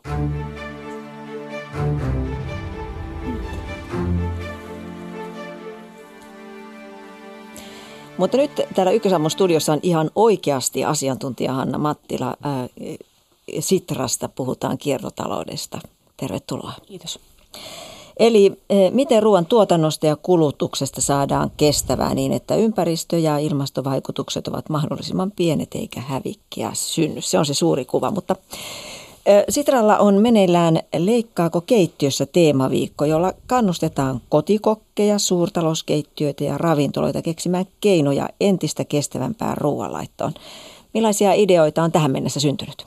Mutta nyt täällä Ykkösaamun studiossa on ihan oikeasti asiantuntija Hanna Mattila. Sitrasta puhutaan kiertotaloudesta. Tervetuloa. Kiitos. Eli miten ruoan tuotannosta ja kulutuksesta saadaan kestävää niin, että ympäristö- ja ilmastovaikutukset ovat mahdollisimman pienet eikä hävikkiä synny. Se on se suuri kuva, mutta Sitralla on meneillään Leikkaako keittiössä -teemaviikko, jolla kannustetaan kotikokkeja, suurtalouskeittiöitä ja ravintoloita keksimään keinoja entistä kestävämpään ruoanlaittoon. Millaisia ideoita on tähän mennessä syntynyt?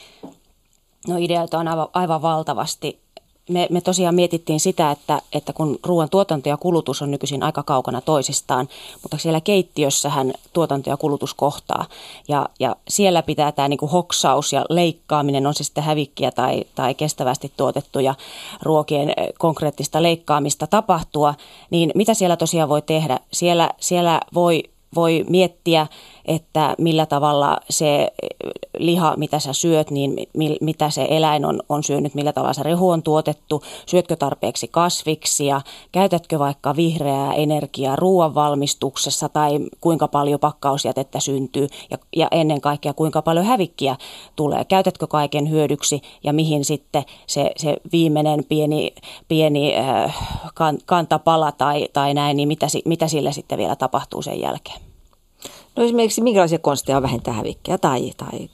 No ideoita on aivan valtavasti. Me tosiaan mietittiin sitä, että kun ruoan tuotanto ja kulutus on nykyisin aika kaukana toisistaan, mutta siellä keittiössähän tuotanto ja kulutus kohtaa. Ja siellä pitää tämä niin kuin hoksaus ja leikkaaminen, on se sitten hävikkiä tai kestävästi tuotettuja ruokien konkreettista leikkaamista tapahtua, niin mitä siellä tosiaan voi tehdä? Siellä voi miettiä, että millä tavalla se liha, mitä sä syöt, niin mitä se eläin on syönyt, millä tavalla se rehu on tuotettu, syötkö tarpeeksi kasviksia, käytätkö vaikka vihreää energiaa ruoan valmistuksessa tai kuinka paljon pakkausjätettä syntyy ja ennen kaikkea kuinka paljon hävikkiä tulee, käytätkö kaiken hyödyksi ja mihin sitten se viimeinen pieni kantapala tai näin, niin mitä sille sitten vielä tapahtuu sen jälkeen. No esimerkiksi minkälaisia konsteja on vähentää hävikkiä tai...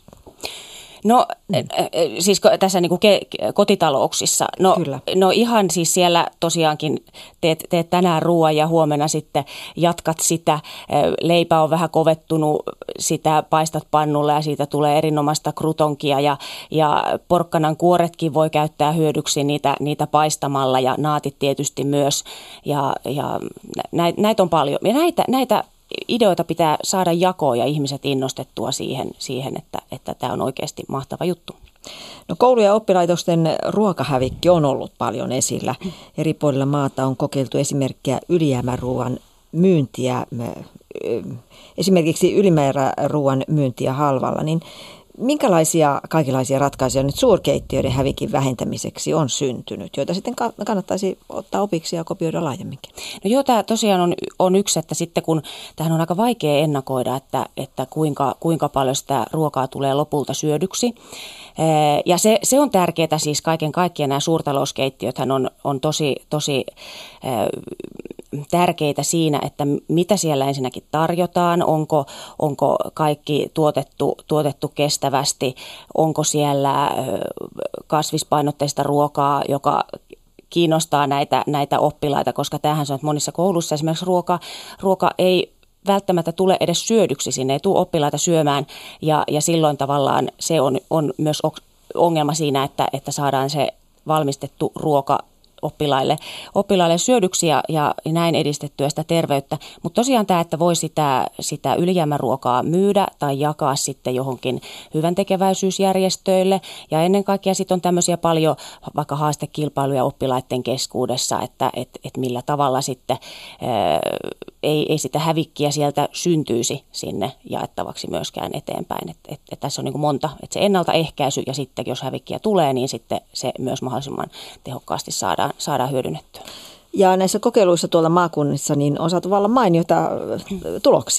No siis tässä niin kuin kotitalouksissa, no ihan siis siellä tosiaankin teet tänään ruoan ja huomenna sitten jatkat sitä. Leipä on vähän kovettunut, sitä paistat pannulla ja siitä tulee erinomaista krutonkia ja porkkanan kuoretkin voi käyttää hyödyksi niitä paistamalla ja naatit tietysti myös ja näitä on paljon. Ja näitä ideoita pitää saada jakoon ja ihmiset innostettua siihen että tämä on oikeasti mahtava juttu. No, koulu- ja oppilaitosten ruokahävikki on ollut paljon esillä. Eri puolilla maata on kokeiltu esimerkkiä ylijäämäruoan myyntiä, esimerkiksi ylimääräruoan myyntiä halvalla. Niin minkälaisia kaikenlaisia ratkaisuja nyt suurkeittiöiden hävikin vähentämiseksi on syntynyt, joita sitten kannattaisi ottaa opiksi ja kopioida laajemminkin? No joo, tämä tosiaan on yksi, että sitten kun tähän on aika vaikea ennakoida, että kuinka paljon sitä ruokaa tulee lopulta syödyksi. Ja se on tärkeää siis kaiken kaikkiaan, nämä suurtalouskeittiöthän on tosi tärkeitä siinä, että mitä siellä ensinnäkin tarjotaan, onko kaikki tuotettu kestävästi, onko siellä kasvispainotteista ruokaa, joka kiinnostaa näitä oppilaita, koska tämähän on, että monissa kouluissa esimerkiksi ruoka ei välttämättä tule edes syödyksi, sinne ei tule oppilaita syömään ja silloin tavallaan se on myös ongelma siinä, että saadaan se valmistettu ruoka oppilaille syödyksi ja näin edistettyä sitä terveyttä. Mutta tosiaan tämä, että voi sitä ylijäämäruokaa myydä tai jakaa sitten johonkin hyväntekeväisyysjärjestöille. Ja ennen kaikkea sitten on tämmöisiä paljon vaikka haastekilpailuja oppilaiden keskuudessa, että millä tavalla sitten ei sitä hävikkiä sieltä syntyisi sinne jaettavaksi myöskään eteenpäin. Että tässä on niin kuin monta, että se ennaltaehkäisy ja sitten jos hävikkiä tulee, niin sitten se myös mahdollisimman tehokkaasti saadaan hyödynnettyä. Ja näissä kokeiluissa tuolla maakunnissa niin on saatu vallan mainioita tuloksia.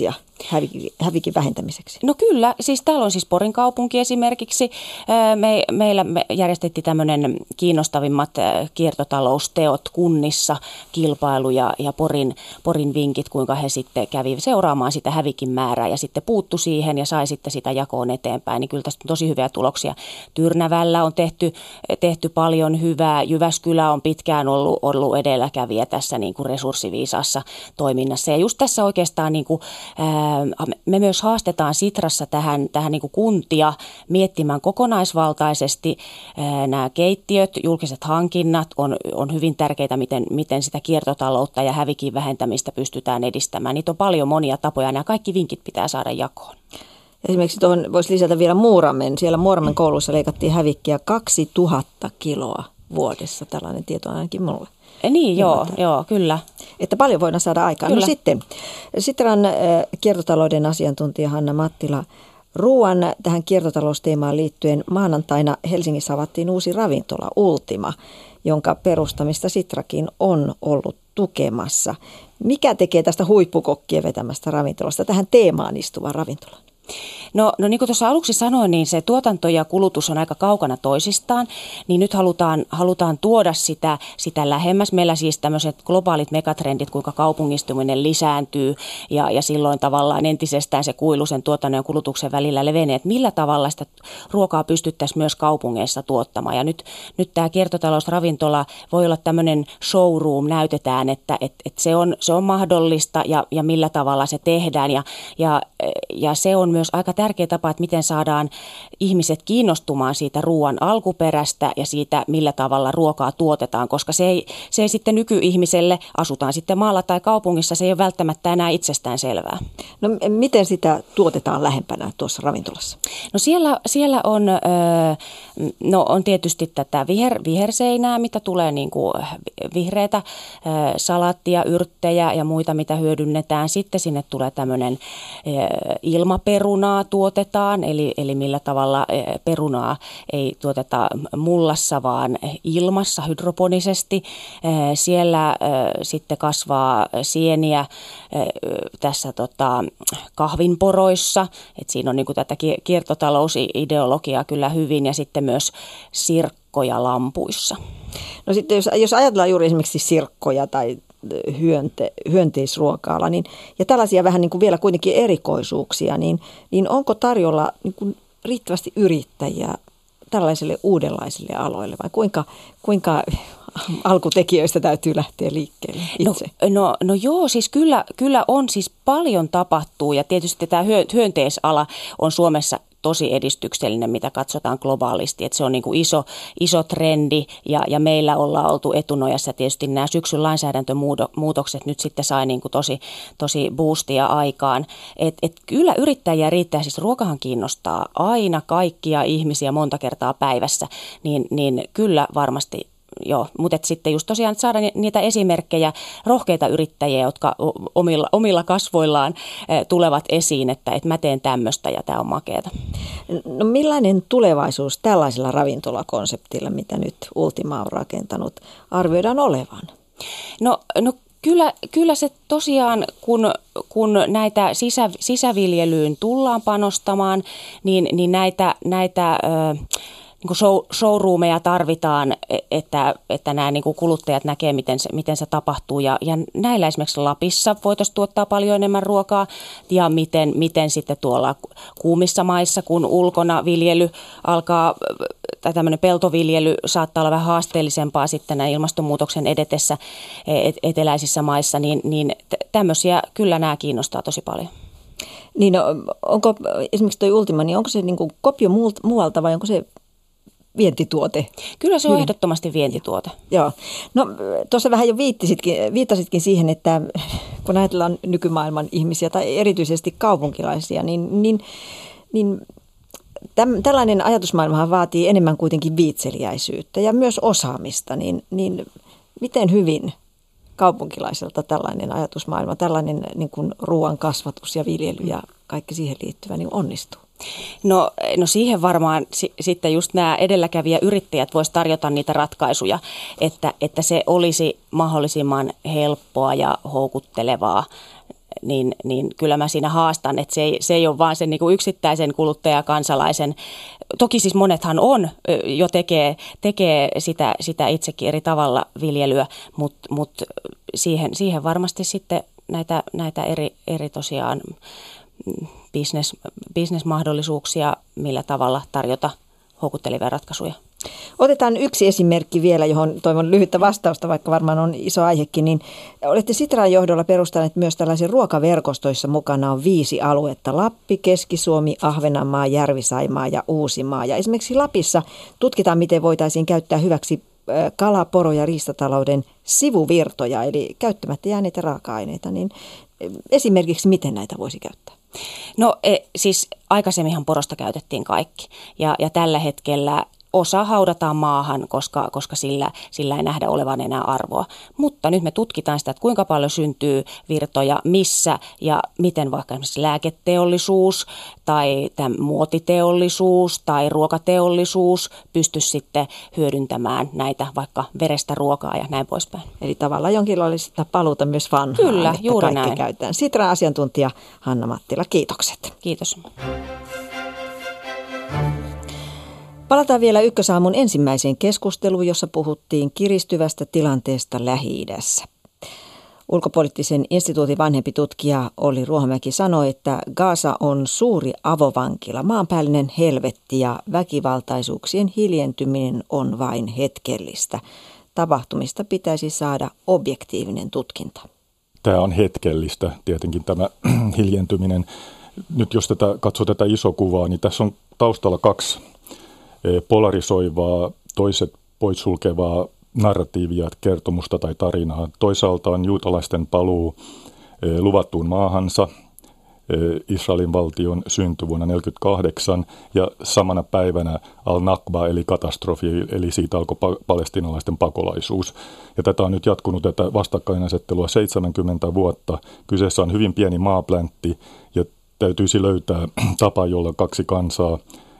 hävikin vähentämiseksi? No kyllä, siis täällä on siis Porin kaupunki esimerkiksi. Meillä me järjestettiin tämmöinen kiinnostavimmat kiertotalousteot kunnissa, kilpailu ja Porin vinkit, kuinka he sitten kävi seuraamaan sitä hävikin määrää ja sitten puuttu siihen ja sai sitten sitä jakoon eteenpäin. Niin kyllä tästä on tosi hyviä tuloksia. Tyrnävällä on tehty paljon hyvää. Jyväskylä on pitkään ollut edelläkävijä tässä niin kuin resurssiviisaassa toiminnassa. Ja just tässä oikeastaan niin kuin, me myös haastetaan Sitrassa tähän niin kuin kuntia miettimään kokonaisvaltaisesti nämä keittiöt, julkiset hankinnat on hyvin tärkeitä, miten sitä kiertotaloutta ja hävikin vähentämistä pystytään edistämään. Niitä on paljon monia tapoja ja nämä kaikki vinkit pitää saada jakoon. Esimerkiksi tuohon voisi lisätä vielä Muuramen. Siellä Muuramen koulussa leikattiin hävikkiä 2000 kiloa vuodessa. Tällainen tieto ainakin mulle. Niin, joo, kyllä. Että paljon voidaan saada aikaan. Kyllä. No sitten, Sitran kiertotalouden asiantuntija Hanna Mattila, ruoan tähän kiertotalousteemaan liittyen maanantaina Helsingissä avattiin uusi ravintola Ultima, jonka perustamista Sitrakin on ollut tukemassa. Mikä tekee tästä huippukokkien vetämästä ravintolasta tähän teemaan istuvan ravintolan? No niin kuin tuossa aluksi sanoin, niin se tuotanto ja kulutus on aika kaukana toisistaan, niin nyt halutaan tuoda sitä lähemmäs. Meillä siis tämmöiset globaalit megatrendit, kuinka kaupungistuminen lisääntyy ja silloin tavallaan entisestään se kuilu sen tuotannon ja kulutuksen välillä levenee, että millä tavalla sitä ruokaa pystyttäisiin myös kaupungeissa tuottamaan. Ja nyt tämä kiertotalousravintola voi olla tämmöinen showroom, näytetään, että se on mahdollista ja millä tavalla se tehdään ja se on myös aika tärkeä tapa, että miten saadaan ihmiset kiinnostumaan siitä ruoan alkuperästä ja siitä, millä tavalla ruokaa tuotetaan, koska se ei sitten nykyihmiselle, asutaan sitten maalla tai kaupungissa, se ei ole välttämättä enää itsestään selvää. No miten sitä tuotetaan lähempänä tuossa ravintolassa? No siellä on tietysti tätä viherseinää, mitä tulee niin kuin vihreätä salaattia, yrttejä ja muita, mitä hyödynnetään. Sitten sinne tulee tämmöinen ilmaperunaa tuotetaan, eli millä tavalla perunaa ei tuoteta mullassa, vaan ilmassa hydroponisesti. Siellä sitten kasvaa sieniä tässä kahvinporoissa, että siinä on niin kuin tätä kiertotalousideologiaa kyllä hyvin, ja sitten myös sirkkoja lampuissa. No sitten jos ajatellaan juuri esimerkiksi sirkkoja tai hyönteisruoka-ala, niin, ja tällaisia vähän niin kuin vielä kuitenkin erikoisuuksia, niin onko tarjolla niin kuin riittävästi yrittäjiä tällaisille uudenlaisille aloille, vai kuinka alkutekijöistä täytyy lähteä liikkeelle itse? No joo, siis kyllä on, siis paljon tapahtuu, ja tietysti tämä hyönteisala on Suomessa tosi edistyksellinen, mitä katsotaan globaalisti, että se on niin kuin iso trendi ja meillä ollaan oltu etunojassa. Tietysti nämä syksyn lainsäädäntömuutokset nyt sitten sai niin kuin tosi boostia aikaan. Et kyllä yrittäjiä riittää, siis ruokahan kiinnostaa aina kaikkia ihmisiä monta kertaa päivässä, niin kyllä varmasti. Joo, mutta sitten just tosiaan saada niitä esimerkkejä, rohkeita yrittäjiä, jotka omilla kasvoillaan tulevat esiin, että mä teen tämmöistä ja tämä on makeata. No millainen tulevaisuus tällaisella ravintolakonseptilla, mitä nyt Ultima on rakentanut, arvioidaan olevan? No kyllä se tosiaan, kun näitä sisäviljelyyn tullaan panostamaan, niin näitä niin showroomeja tarvitaan, että nämä niin kuin kuluttajat näkee, miten se tapahtuu. Ja näillä esimerkiksi Lapissa voitaisiin tuottaa paljon enemmän ruokaa. Ja miten sitten tuolla kuumissa maissa, kun ulkona viljely alkaa, tai tämmöinen peltoviljely saattaa olla vähän haasteellisempaa sitten näin ilmastonmuutoksen edetessä eteläisissä maissa, niin tämmöisiä kyllä nämä kiinnostaa tosi paljon. Niin onko esimerkiksi tuo Ultima, niin onko se niin kuin kopio muualta vai onko se vientituote? Kyllä se on ehdottomasti vientituote. Joo. No tuossa vähän jo viittasitkin siihen, että kun ajatellaan nykymaailman ihmisiä tai erityisesti kaupunkilaisia, niin tällainen ajatusmaailmahan vaatii enemmän kuitenkin viitseliäisyyttä ja myös osaamista. Niin miten hyvin kaupunkilaiselta tällainen ajatusmaailma, tällainen niin kuin ruoan kasvatus ja viljely ja kaikki siihen liittyvä niin onnistuu? No siihen varmaan sitten just nämä edelläkävijäyrittäjät vois tarjota niitä ratkaisuja, että se olisi mahdollisimman helppoa ja houkuttelevaa niin kyllä mä siinä haastan, että se ei ole vaan sen niin kuin yksittäisen kuluttajakansalaisen. Toki siis monethan jo tekee sitä itsekin eri tavalla viljelyä, mutta siihen varmasti sitten näitä eri tosiaan bisnesmahdollisuuksia, millä tavalla tarjota houkuttelevia ratkaisuja. Otetaan yksi esimerkki vielä, johon toivon lyhyttä vastausta, vaikka varmaan on iso aihekin. Niin olette Sitran johdolla perustaneet myös tällaisen ruokaverkostoissa mukana on 5 aluetta. Lappi, Keski-Suomi, Ahvenanmaa, Järvi-Saimaa ja Uusimaa. Ja esimerkiksi Lapissa tutkitaan, miten voitaisiin käyttää hyväksi kala-, poro- ja riistatalouden sivuvirtoja, eli käyttämättä jääneitä raaka-aineita. Niin esimerkiksi miten näitä voisi käyttää? No siis aikaisemminhan porosta käytettiin kaikki ja tällä hetkellä osa haudataan maahan, koska sillä ei nähdä olevan enää arvoa. Mutta nyt me tutkitaan sitä, että kuinka paljon syntyy virtoja, missä ja miten vaikka esimerkiksi lääketeollisuus tai muotiteollisuus tai ruokateollisuus pystyisi sitten hyödyntämään näitä vaikka verestä ruokaa ja näin poispäin. Eli tavallaan jonkinlaista paluuta myös vanhaan. Kyllä, juuri näin. Käytetään. Sitran asiantuntija Hanna Mattila, kiitokset. Kiitos. Palataan vielä Ykkösaamun ensimmäiseen keskusteluun, jossa puhuttiin kiristyvästä tilanteesta Lähi-idässä. Ulkopoliittisen instituutin vanhempi tutkija Olli Ruohomäki sanoi, että Gaza on suuri avovankila, maanpäällinen helvetti ja väkivaltaisuuksien hiljentyminen on vain hetkellistä. Tapahtumista pitäisi saada objektiivinen tutkinta. Tämä on hetkellistä, tietenkin tämä hiljentyminen. Nyt jos katsoo tätä isoa kuvaa, niin tässä on taustalla 2 polarisoivaa, toiset poissulkevaa narratiivia, kertomusta tai tarinaa. Toisaalta on juutalaisten paluu luvattuun maahansa, Israelin valtion synty vuonna 1948 ja samana päivänä al-Nakba eli katastrofi, eli siitä alkoi palestiinalaisten pakolaisuus. Ja tätä on nyt jatkunut tätä vastakkainasettelua 70 vuotta. Kyseessä on hyvin pieni maapläntti ja täytyisi löytää tapa, jolla 2 kansaa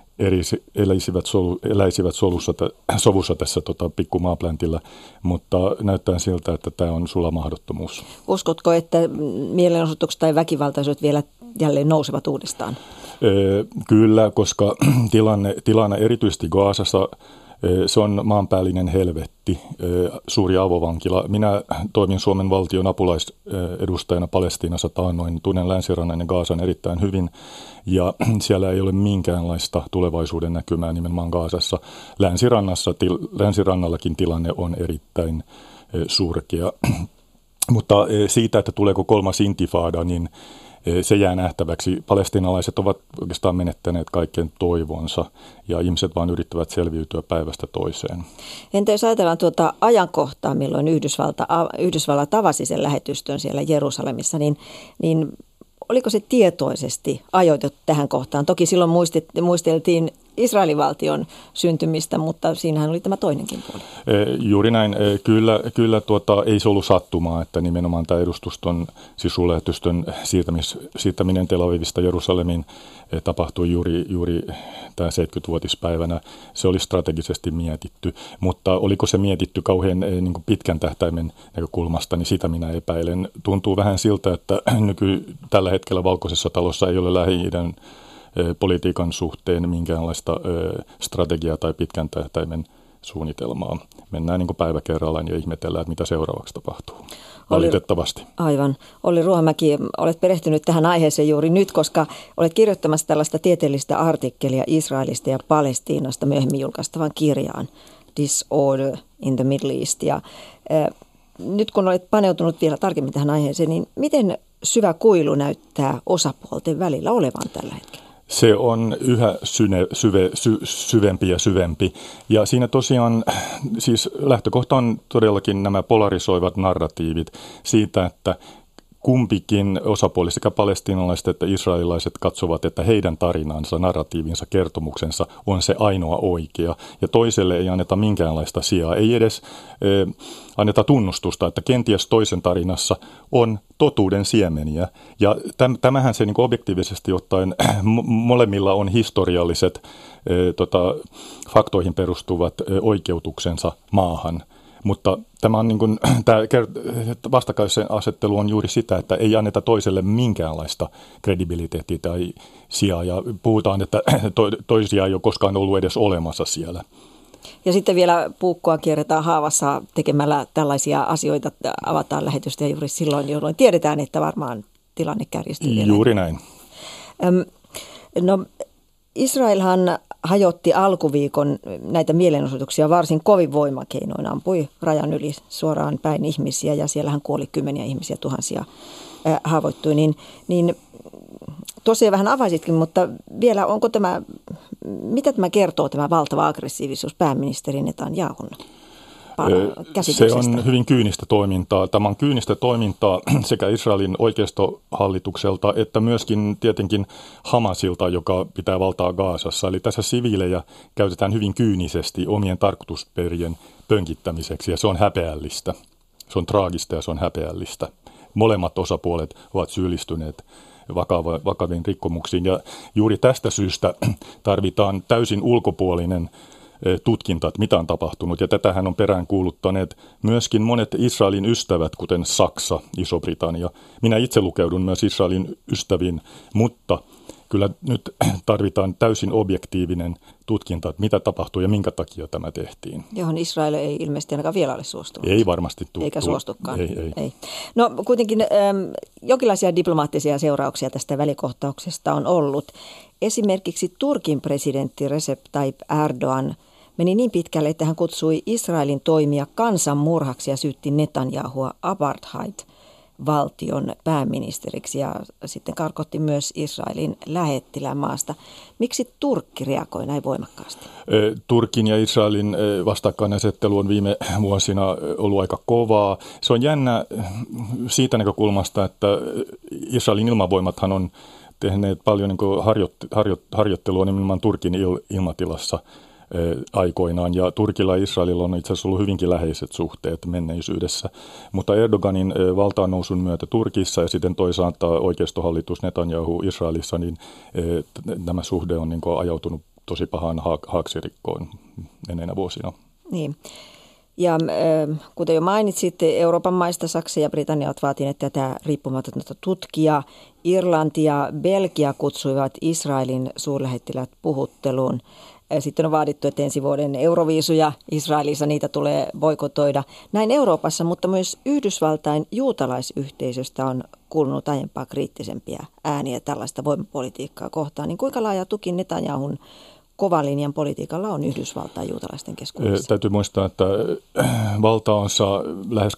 eläisivät sovussa tässä pikkumaaplantilla, mutta näyttää siltä, että tämä on sula mahdottomuus. Uskotko, että mielenosoitukset tai väkivaltaisuudet vielä jälleen nousevat uudestaan? Kyllä, koska tilanne erityisesti Gazassa, se on maanpäällinen helvetti, suuri avovankila. Minä toimin Suomen valtion apulaisedustajana Palestiinassa taannoin. Tunnen Länsirannan ja Gazan erittäin hyvin ja siellä ei ole minkäänlaista tulevaisuuden näkymää nimenomaan Gazassa. Länsirannallakin tilanne on erittäin surkea. Mutta siitä, että tuleeko 3. intifada, niin se jää nähtäväksi. Palestiinalaiset ovat oikeastaan menettäneet kaiken toivonsa ja ihmiset vaan yrittävät selviytyä päivästä toiseen. Entä jos ajatellaan tuota ajankohtaa, milloin Yhdysvallat avasi sen lähetystön siellä Jerusalemissa, niin oliko se tietoisesti ajoitettu tähän kohtaan? Toki silloin muisteltiin Israelin valtion syntymistä, mutta siinähän oli tämä toinenkin puoli. Juuri näin. Kyllä ei se ollut sattumaa, että nimenomaan tämä edustuston, siis suurlähetystön siirtäminen Tel Avivista Jerusalemiin tapahtui juuri tämä 70-vuotispäivänä. Se oli strategisesti mietitty, mutta oliko se mietitty kauhean niin kuin pitkän tähtäimen näkökulmasta, niin sitä minä epäilen. Tuntuu vähän siltä, että tällä hetkellä Valkoisessa talossa ei ole Lähi-idän politiikan suhteen minkäänlaista strategiaa tai pitkän tähtäimen suunnitelmaa. Mennään niin kuin päivä kerrallaan ja ihmetellään, että mitä seuraavaksi tapahtuu. Valitettavasti. Aivan. Olli Ruohomäki, olet perehtynyt tähän aiheeseen juuri nyt, koska olet kirjoittamassa tällaista tieteellistä artikkelia Israelista ja Palestiinasta myöhemmin julkaistavan kirjaan Disorder in the Middle East. Ja nyt kun olet paneutunut vielä tarkemmin tähän aiheeseen, niin miten syvä kuilu näyttää osapuolten välillä olevan tällä hetkellä? Se on yhä syvempi ja syvempi. Ja siinä tosiaan, siis lähtökohta on todellakin nämä polarisoivat narratiivit siitä, että kumpikin osapuoli, sekä palestiinalaiset että israelilaiset, katsovat, että heidän tarinansa, narratiivinsa, kertomuksensa on se ainoa oikea. Ja toiselle ei anneta minkäänlaista sijaa, ei edes anneta tunnustusta, että kenties toisen tarinassa on totuuden siemeniä. Ja tämähän se niin kuin objektiivisesti ottaen molemmilla on historialliset faktoihin perustuvat oikeutuksensa maahan. Mutta tämä vastakkainasettelu on juuri sitä, että ei anneta toiselle minkäänlaista kredibiliteettiä tai sijaa. Ja puhutaan, että toisia ei ole koskaan ollut edes olemassa siellä. Ja sitten vielä puukkoa kierretään haavassa tekemällä tällaisia asioita, avataan lähetystä juuri silloin, jolloin tiedetään, että varmaan tilanne kärjistyy. Juuri näin. No, Israelhan hajotti alkuviikon näitä mielenosoituksia varsin kovin voimakeinoin, ampui rajan yli suoraan päin ihmisiä ja siellähän kuoli kymmeniä ihmisiä, tuhansia haavoittui. Niin tosiaan vähän avaisitkin, mutta vielä mitä tämä kertoo, tämä valtava aggressiivisuus pääministeri Netanyahun käsityksestä? Se on hyvin kyynistä toimintaa. Tämä on kyynistä toimintaa sekä Israelin oikeistohallitukselta että myöskin tietenkin Hamasilta, joka pitää valtaa Gazassa. Eli tässä siviilejä käytetään hyvin kyynisesti omien tarkoitusperien pönkittämiseksi ja se on häpeällistä. Se on traagista ja se on häpeällistä. Molemmat osapuolet ovat syyllistyneet vakaviin rikkomuksiin ja juuri tästä syystä tarvitaan täysin ulkopuolinen tutkinta, että mitä on tapahtunut. Ja tätähän on peräänkuuluttaneet myöskin monet Israelin ystävät, kuten Saksa, Iso-Britannia. Minä itse lukeudun myös Israelin ystäviin, mutta kyllä nyt tarvitaan täysin objektiivinen tutkinta, että mitä tapahtui ja minkä takia tämä tehtiin. Johon Israel ei ilmeisesti ainakaan vielä ole suostunut. Ei varmasti eikä suostukaan. Ei. No kuitenkin jonkinlaisia diplomaattisia seurauksia tästä välikohtauksesta on ollut. Esimerkiksi Turkin presidentti Recep Tayyip Erdogan meni niin pitkälle, että hän kutsui Israelin toimia kansanmurhaksi ja syytti Netanyahua apartheid-valtion pääministeriksi ja sitten karkotti myös Israelin lähettilään maasta. Miksi Turkki reagoi näin voimakkaasti? Turkin ja Israelin vastakkainasettelu on viime vuosina ollut aika kovaa. Se on jännä siitä näkökulmasta, että Israelin ilmavoimathan on tehneet paljon harjoittelua nimenomaan Turkin ilmatilassa aikoinaan. Ja Turkilla ja Israelilla on itse asiassa ollut hyvinkin läheiset suhteet menneisyydessä. Mutta Erdoganin valtaannousun myötä Turkissa ja sitten toisaalta oikeistohallitus Netanyahu Israelissa, niin tämä suhde on ajautunut tosi pahaan haaksirikkoon menneinä vuosina. Niin. Ja kuten jo mainitsit, Euroopan maista Saksa ja Britannia ovat vaatineet tätä riippumatonta tutkijaa. Irlanti ja Belgia kutsuivat Israelin suurlähettiläät puhutteluun. Sitten on vaadittu, että ensi vuoden Euroviisuja Israelissa niitä tulee boikotoida. Näin Euroopassa, mutta myös Yhdysvaltain juutalaisyhteisöstä on kuulunut aiempaa kriittisempiä ääniä tällaista voimapolitiikkaa kohtaan. Niin kuinka laaja tuki Netanyahun kovan linjan politiikalla on Yhdysvaltain juutalaisten keskuudessa? Täytyy muistaa, että valtaosa lähes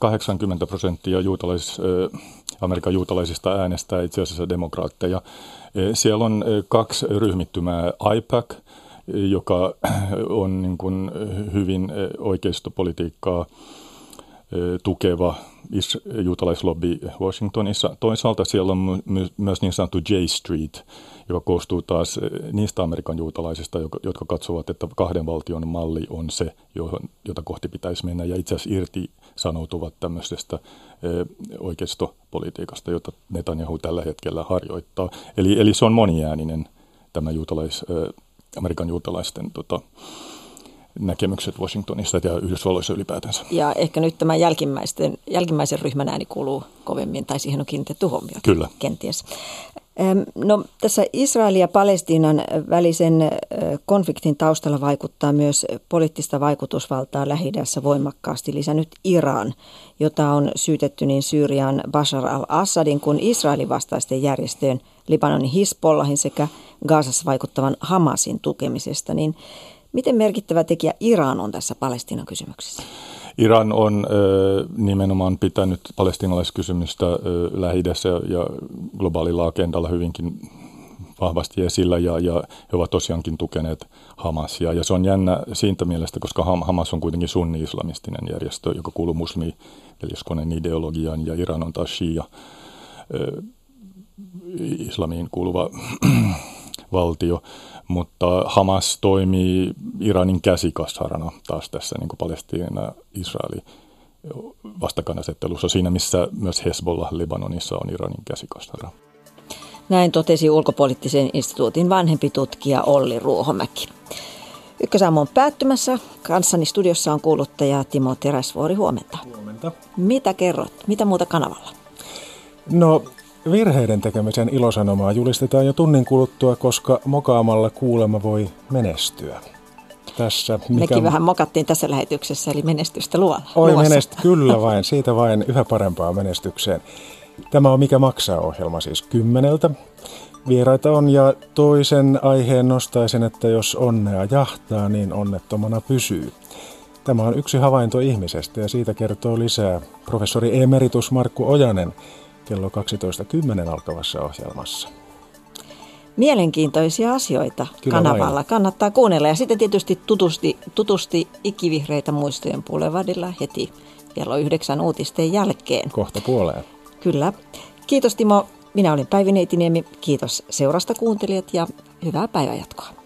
80% Amerikan juutalaisista äänestää itse asiassa demokraatteja. Siellä on kaksi ryhmittymää, AIPAC, joka on niin kuin hyvin oikeistopolitiikkaa tukeva juutalaislobby Washingtonissa. Toisaalta siellä on myös niin sanottu J Street, joka koostuu taas niistä Amerikan juutalaisista, jotka katsovat, että kahden valtion malli on se, jota kohti pitäisi mennä. Ja itse asiassa irti sanoutuvat tämmöisestä oikeistopolitiikasta, jota Netanyahu tällä hetkellä harjoittaa. Eli se on moniääninen tämä Amerikan juutalaisten näkemykset Washingtonissa ja Yhdysvalloissa ylipäätänsä. Ja ehkä nyt tämä jälkimmäisen ryhmän ääni kuuluu kovemmin, tai siihen on kiinnitetty huomiota. Kyllä. Kenties. No, tässä Israelin ja Palestiinan välisen konfliktin taustalla vaikuttaa myös poliittista vaikutusvaltaa Lähi-idässä voimakkaasti lisännyt Iran, jota on syytetty niin Syyrian Bashar al-Assadin kuin Israelin vastaisten järjestöjen Libanonin Hizbollahin sekä Gazassa vaikuttavan Hamasin tukemisesta. Niin miten merkittävä tekijä Iran on tässä Palestiinan kysymyksessä? Iran on nimenomaan pitänyt palestiinalaiskysymystä Lähi-idässä ja globaalilla agendalla hyvinkin vahvasti esillä ja he ovat tosiaankin tukeneet Hamasia. Ja se on jännä siitä mielestä, koska Hamas on kuitenkin sunni-islamistinen järjestö, joka kuuluu muslimiveljeskoneen ideologiaan ja Iran on taas shia islamiin kuuluva valtio. Mutta Hamas toimii Iranin käsikasharana taas tässä niin kuin Palestiina-Israeli vastakkainasettelussa siinä, missä myös Hezbollah Libanonissa on Iranin käsikashara. Näin totesi Ulkopoliittisen instituutin vanhempi tutkija Olli Ruohomäki. Ykkösaamu on päättymässä. Kanssani studiossa on kuuluttaja Timo Teräsvuori. Huomenta. Huomenta. Mitä kerrot? Mitä muuta kanavalla? No, virheiden tekemisen ilosanomaa julistetaan jo tunnin kuluttua, koska mokaamalla kuulemma voi menestyä. Mekin vähän mokattiin tässä lähetyksessä, eli menestystä luvassa. Kyllä vain, siitä vain yhä parempaa menestykseen. Tämä on Mikä maksaa -ohjelma siis 10:00. Vieraita on ja toisen aiheen nostaisin, että jos onnea jahtaa, niin onnettomana pysyy. Tämä on yksi havainto ihmisestä ja siitä kertoo lisää professori emeritus Markku Ojanen kello 12:10 alkavassa ohjelmassa. Mielenkiintoisia asioita kyllä kanavalla. Vain. Kannattaa kuunnella ja sitten tietysti tutusti ikivihreitä muistojen Boulevardilla heti kello 9 uutisten jälkeen. Kohta puoleen. Kyllä. Kiitos Timo. Minä olin Päivi Neitiniemi. Kiitos seurasta kuuntelijat ja hyvää päivänjatkoa.